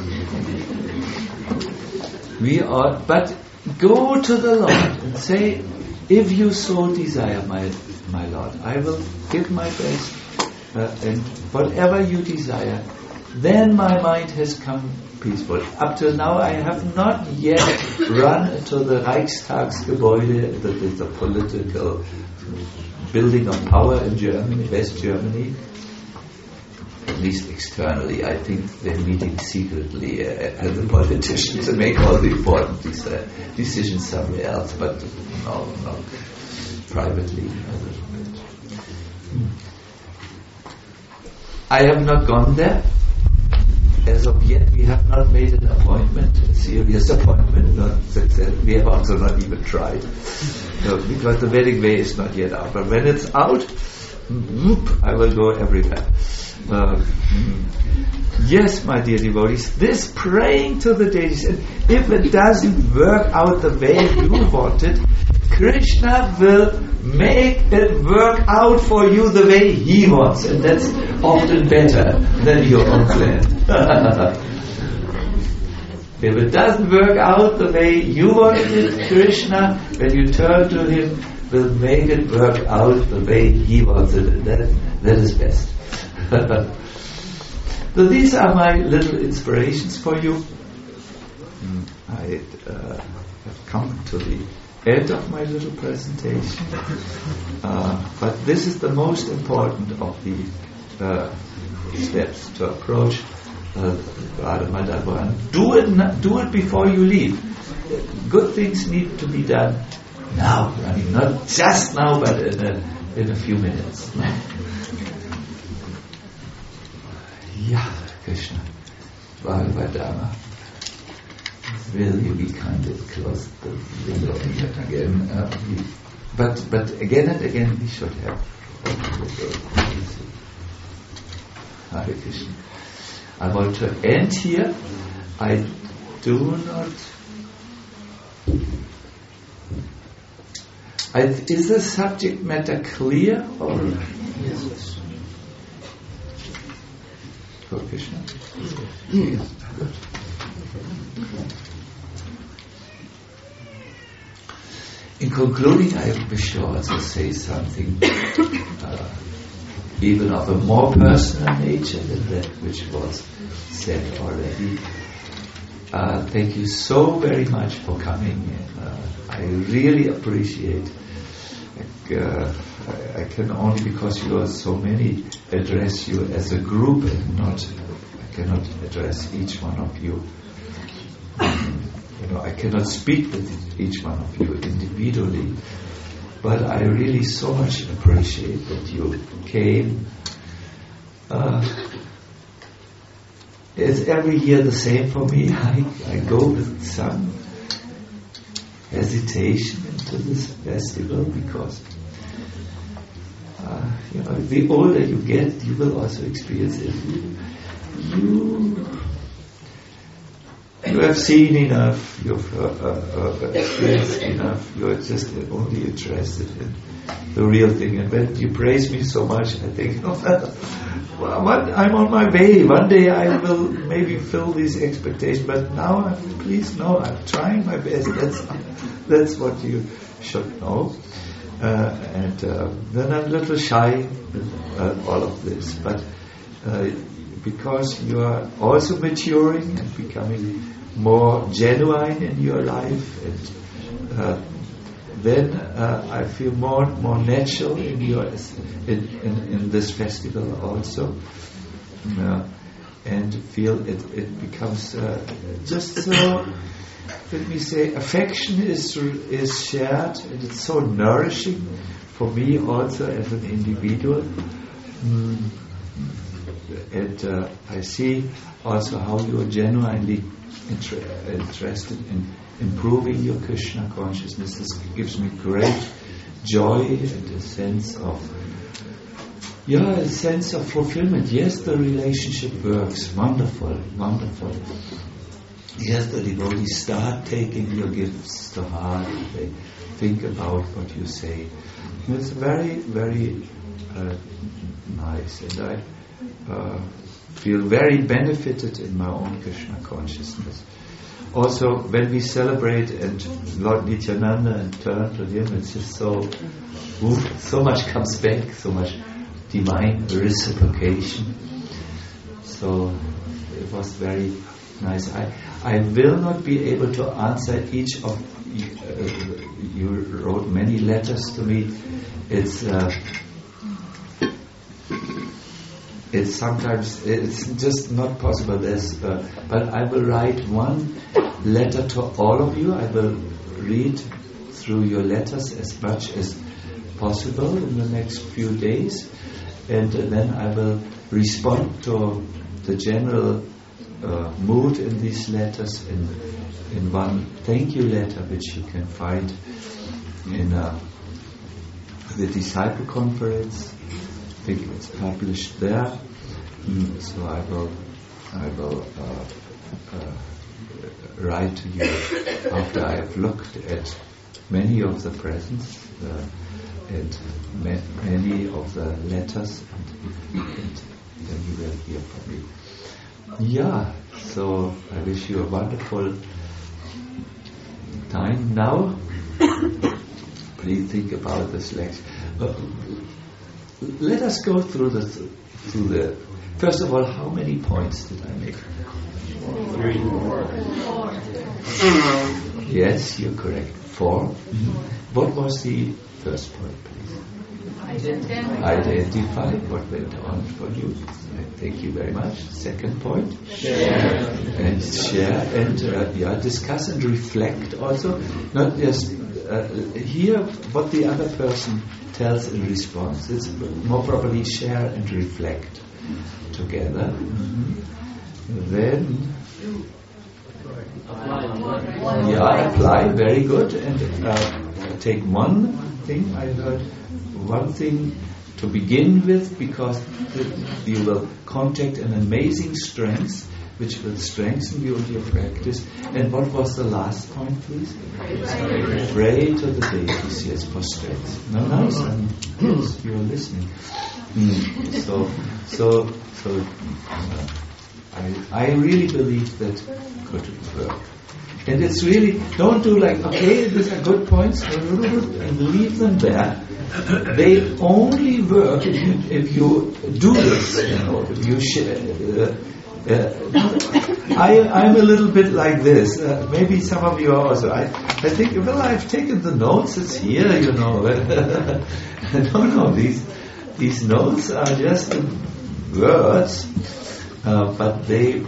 But go to the Lord and say, if you so desire, my Lord, I will give my best, and whatever you desire, then my mind has come peaceful. Up till now, I have not yet run to the Reichstagsgebäude, that is the political building of power in Germany, West Germany. At least externally, I think they're meeting secretly as the politicians and make all the important decisions somewhere else, but no, privately. I have not gone there. As of yet, we have not made an appointment, a serious appointment, not success. We have also not even tried. No, because the Vedic way is not yet out. But when it's out, I will go everywhere. Yes, my dear devotees, this praying to the deities, and if it doesn't work out the way you want it, Krishna will make it work out for you the way He wants, and that's often better than your own plan. If it doesn't work out the way you want it, Krishna, when you turn to Him, will make it work out the way He wants it, and that is best. So these are my little inspirations for you. I have come to the end of my little presentation, but this is the most important of the steps to approach Radha Madhava. Do it before you leave. Good things need to be done now. I mean, not just now, but in a few minutes. Yeah, Krishna, Bhagavadama. Will you be kind and close the window again? But again and again we should have. Hare Krishna. I want to end here. I do not. Is the subject matter clear? Or? Yes. for Krishna? Yes. Good. In concluding, I wish to also say something even of a more personal nature than that which was said already. Thank you so very much for coming. I really appreciate. I can only, because you are so many, address you as a group and not. I cannot address each one of you. I cannot speak with each one of you individually, but I really so much appreciate that you came. It's every year the same for me. I go with some hesitation into this festival because the older you get, you will also experience it. You have seen enough, you've experienced enough, you're just only interested in the real thing. And when you praise me so much, I think, well, I'm on my way. One day I will maybe fill these expectations, but now I'm trying my best. That's what you should know. And then I'm a little shy with all of this, but because you are also maturing and becoming more genuine in your life, and then I feel more natural in this festival also, and feel it becomes just so. Let me say, affection is shared, and it's so nourishing for me also as an individual. And I see also how you are genuinely interested in improving your Krishna consciousness. This gives me great joy and a sense of fulfillment. Yes, the relationship works. Wonderful, wonderful. Yes, the devotees start taking your gifts to heart. They think about what you say. It's very, very nice, and I feel very benefited in my own Krishna consciousness. Also, when we celebrate and Lord Nityananda and turn to him, it's just so much comes back, so much divine reciprocation. So it was very nice. I will not be able to answer each of you wrote many letters to me. It's sometimes it's just not possible. But I will write one letter to all of you. I will read through your letters as much as possible in the next few days, and then I will respond to the general mood in these letters in one thank you letter, which you can find in the Disciple Conference. I think it's published there. So I will write to you after I have looked at many of the presents and many of the letters, and then you will hear from me. Yeah, so I wish you a wonderful time now. Please think about this lecture. Let us go through the. First of all, how many points did I make? 3. 4. Yes, you're correct. 4. Mm-hmm. What was the first point, please? Identify what went on for you. Thank you very much. Second point? Share. And share and discuss and reflect also. Not just hear what the other person tells in response. It's more properly share and reflect together. Mm-hmm. Then apply. Very good. And take one thing. I heard one thing to begin with, because you will contact an amazing strength which will strengthen you in your practice. And what was the last point, please? Pray to the deities, yes, for strength. No, nice. Yes, you're listening. I really believe that could work. And it's really, don't do like, okay, these are good points, and leave them there. They only work if you do this, if you share. I'm a little bit like this. Maybe some of you are also. I think, well, I've taken the notes. It's here, No. These notes are just words, but they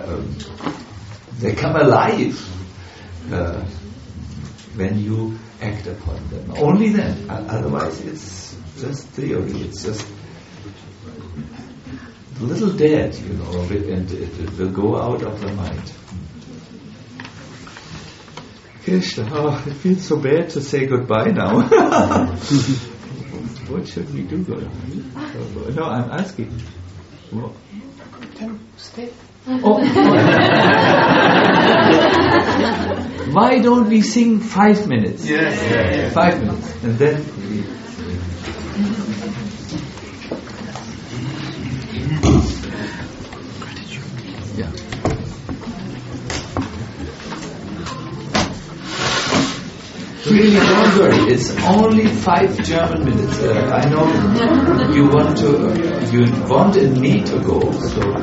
come alive when you act upon them. Only then. Otherwise, it's just theory. It's just a little dead, and it will go out of the mind. Krishna, it feels so bad to say goodbye now. What should we do? No, I'm asking. Stay. Oh. Why don't we sing 5 minutes? Yes. 5 minutes, and then. Really, don't worry. It's only 5 German minutes. I know you wanted me to go, so.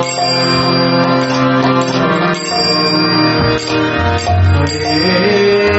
Hare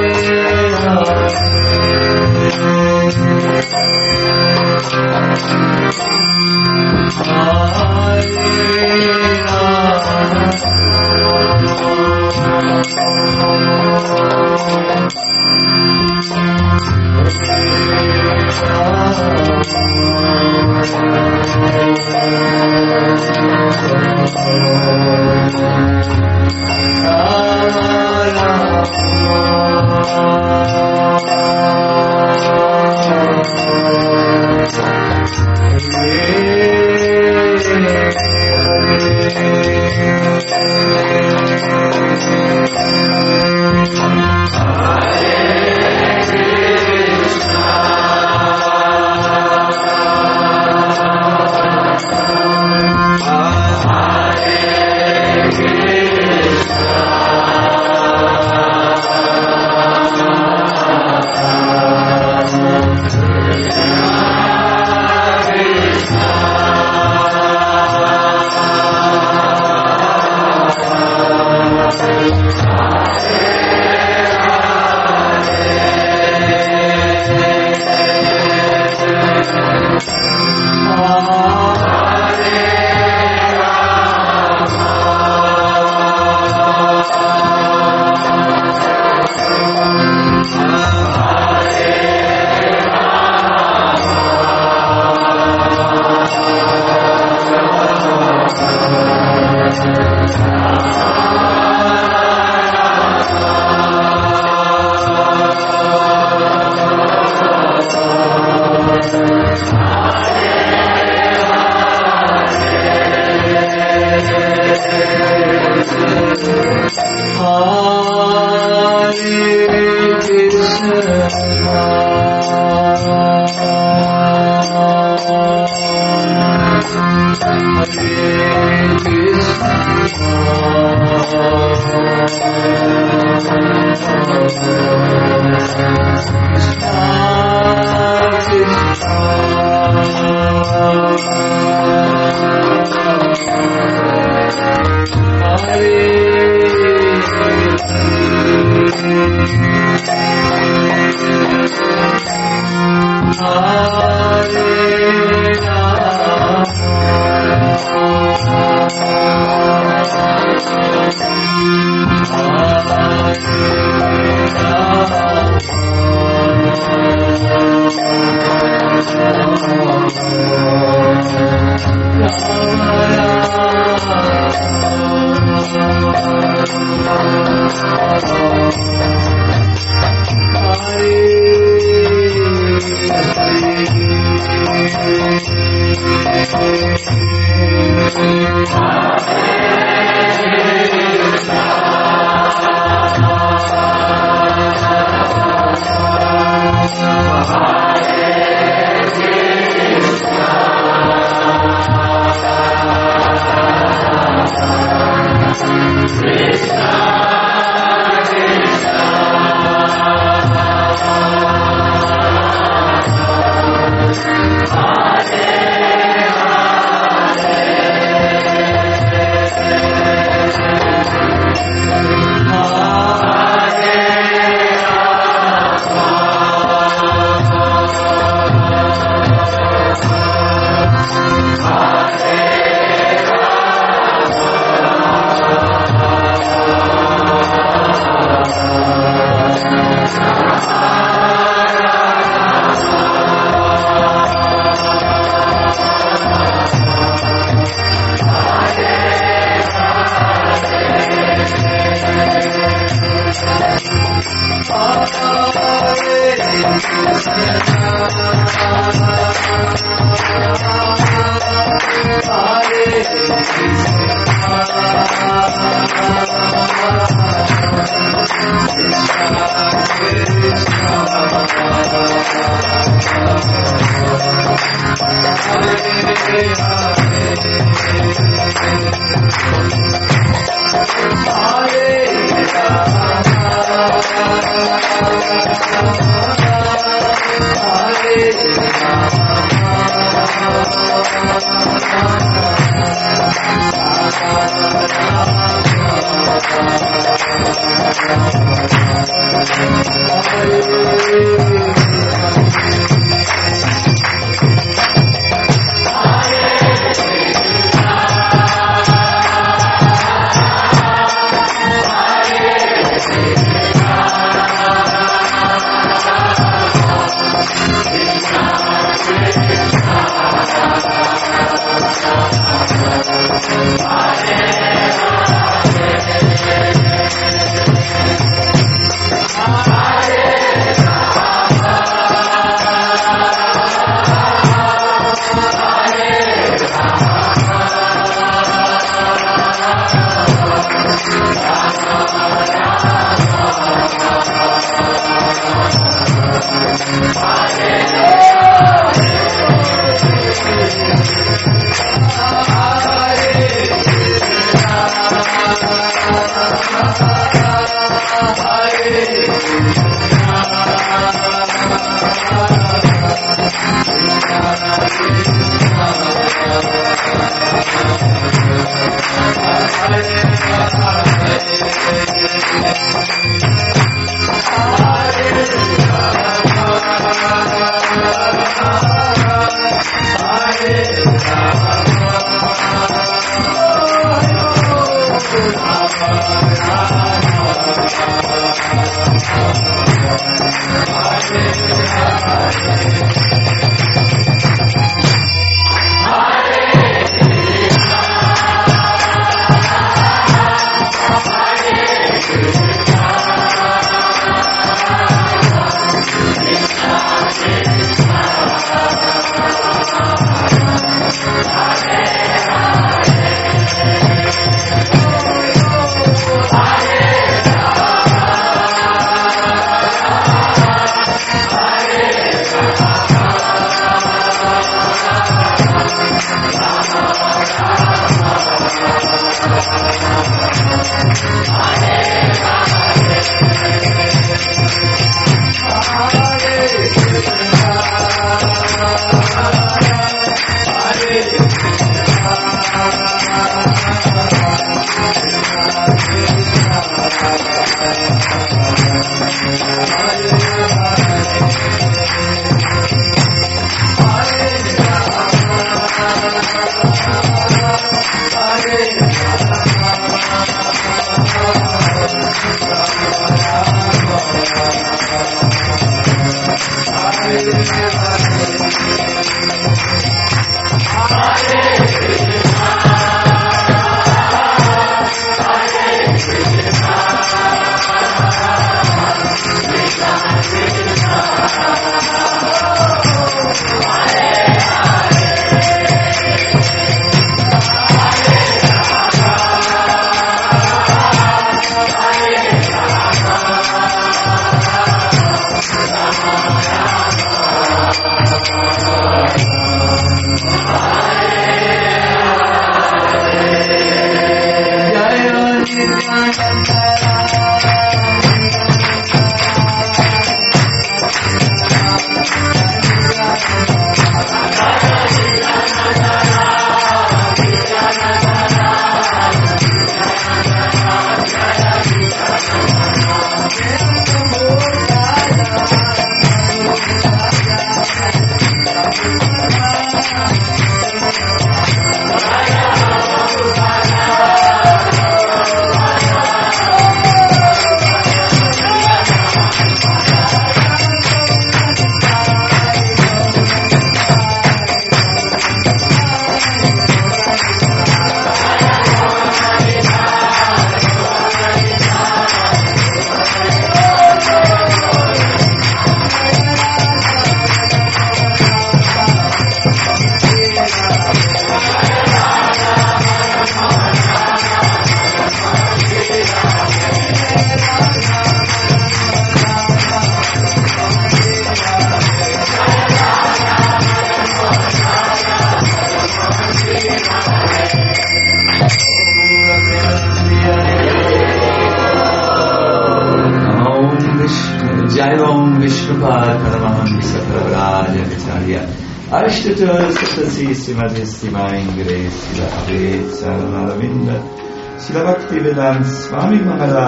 Ashtatal Satasi Simadhistima Ingre Sila Abed Saranavinda Sila Bhakti Vedanta Swami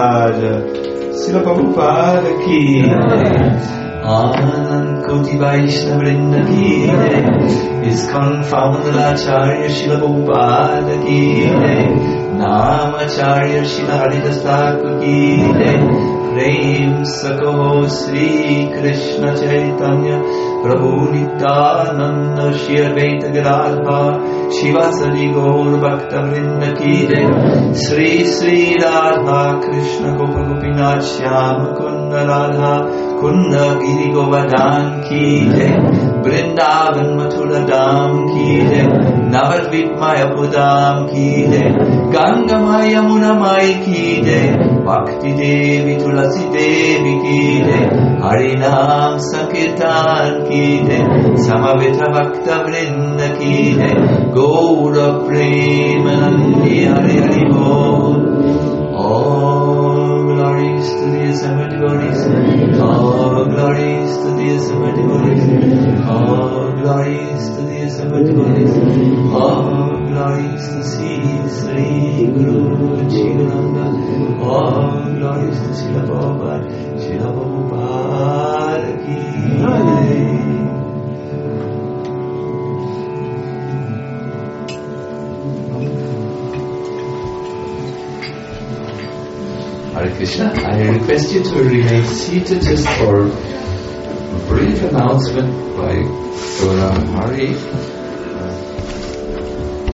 Maharaja Sila Prabhupada Ki Anand Koti Vaishnava Vrinda Ki ISKCON Founder Acharya Sila Prabhupada Ki Namacharya Sila Haridas Thakur Ki Prem Sakaho Sri Krishna Chaitanya Prabhu Nityananda Shri Advaita Gadadhar Shivasadi Gaur Bhakta Vrinda Ki Sri Sri Radha Krishna Gopa Gopinath Shyama Kunda Radha Kunda Giri Govardhan Ki Vrindavan Mathura Dham Ki Navadvip Mayapur Ki Ganga Maya Yamuna Mai Ki Bhakti Devi Tulasi Devi Ki Harinam Sankirtan Ki Samavita Bhakta Vrinda Ki Gaura Premanandi Hari Hari Bol. All glories to the assembled devotees. All glories to the assembled devotees. All glories to the assembled devotees. All glories to Sri Guru Jivananda. All glories to Srila Prabhupada. Srila Prabhupada Ki. Hare Krishna. I request you to remain seated just for a brief announcement by Gaura Hari.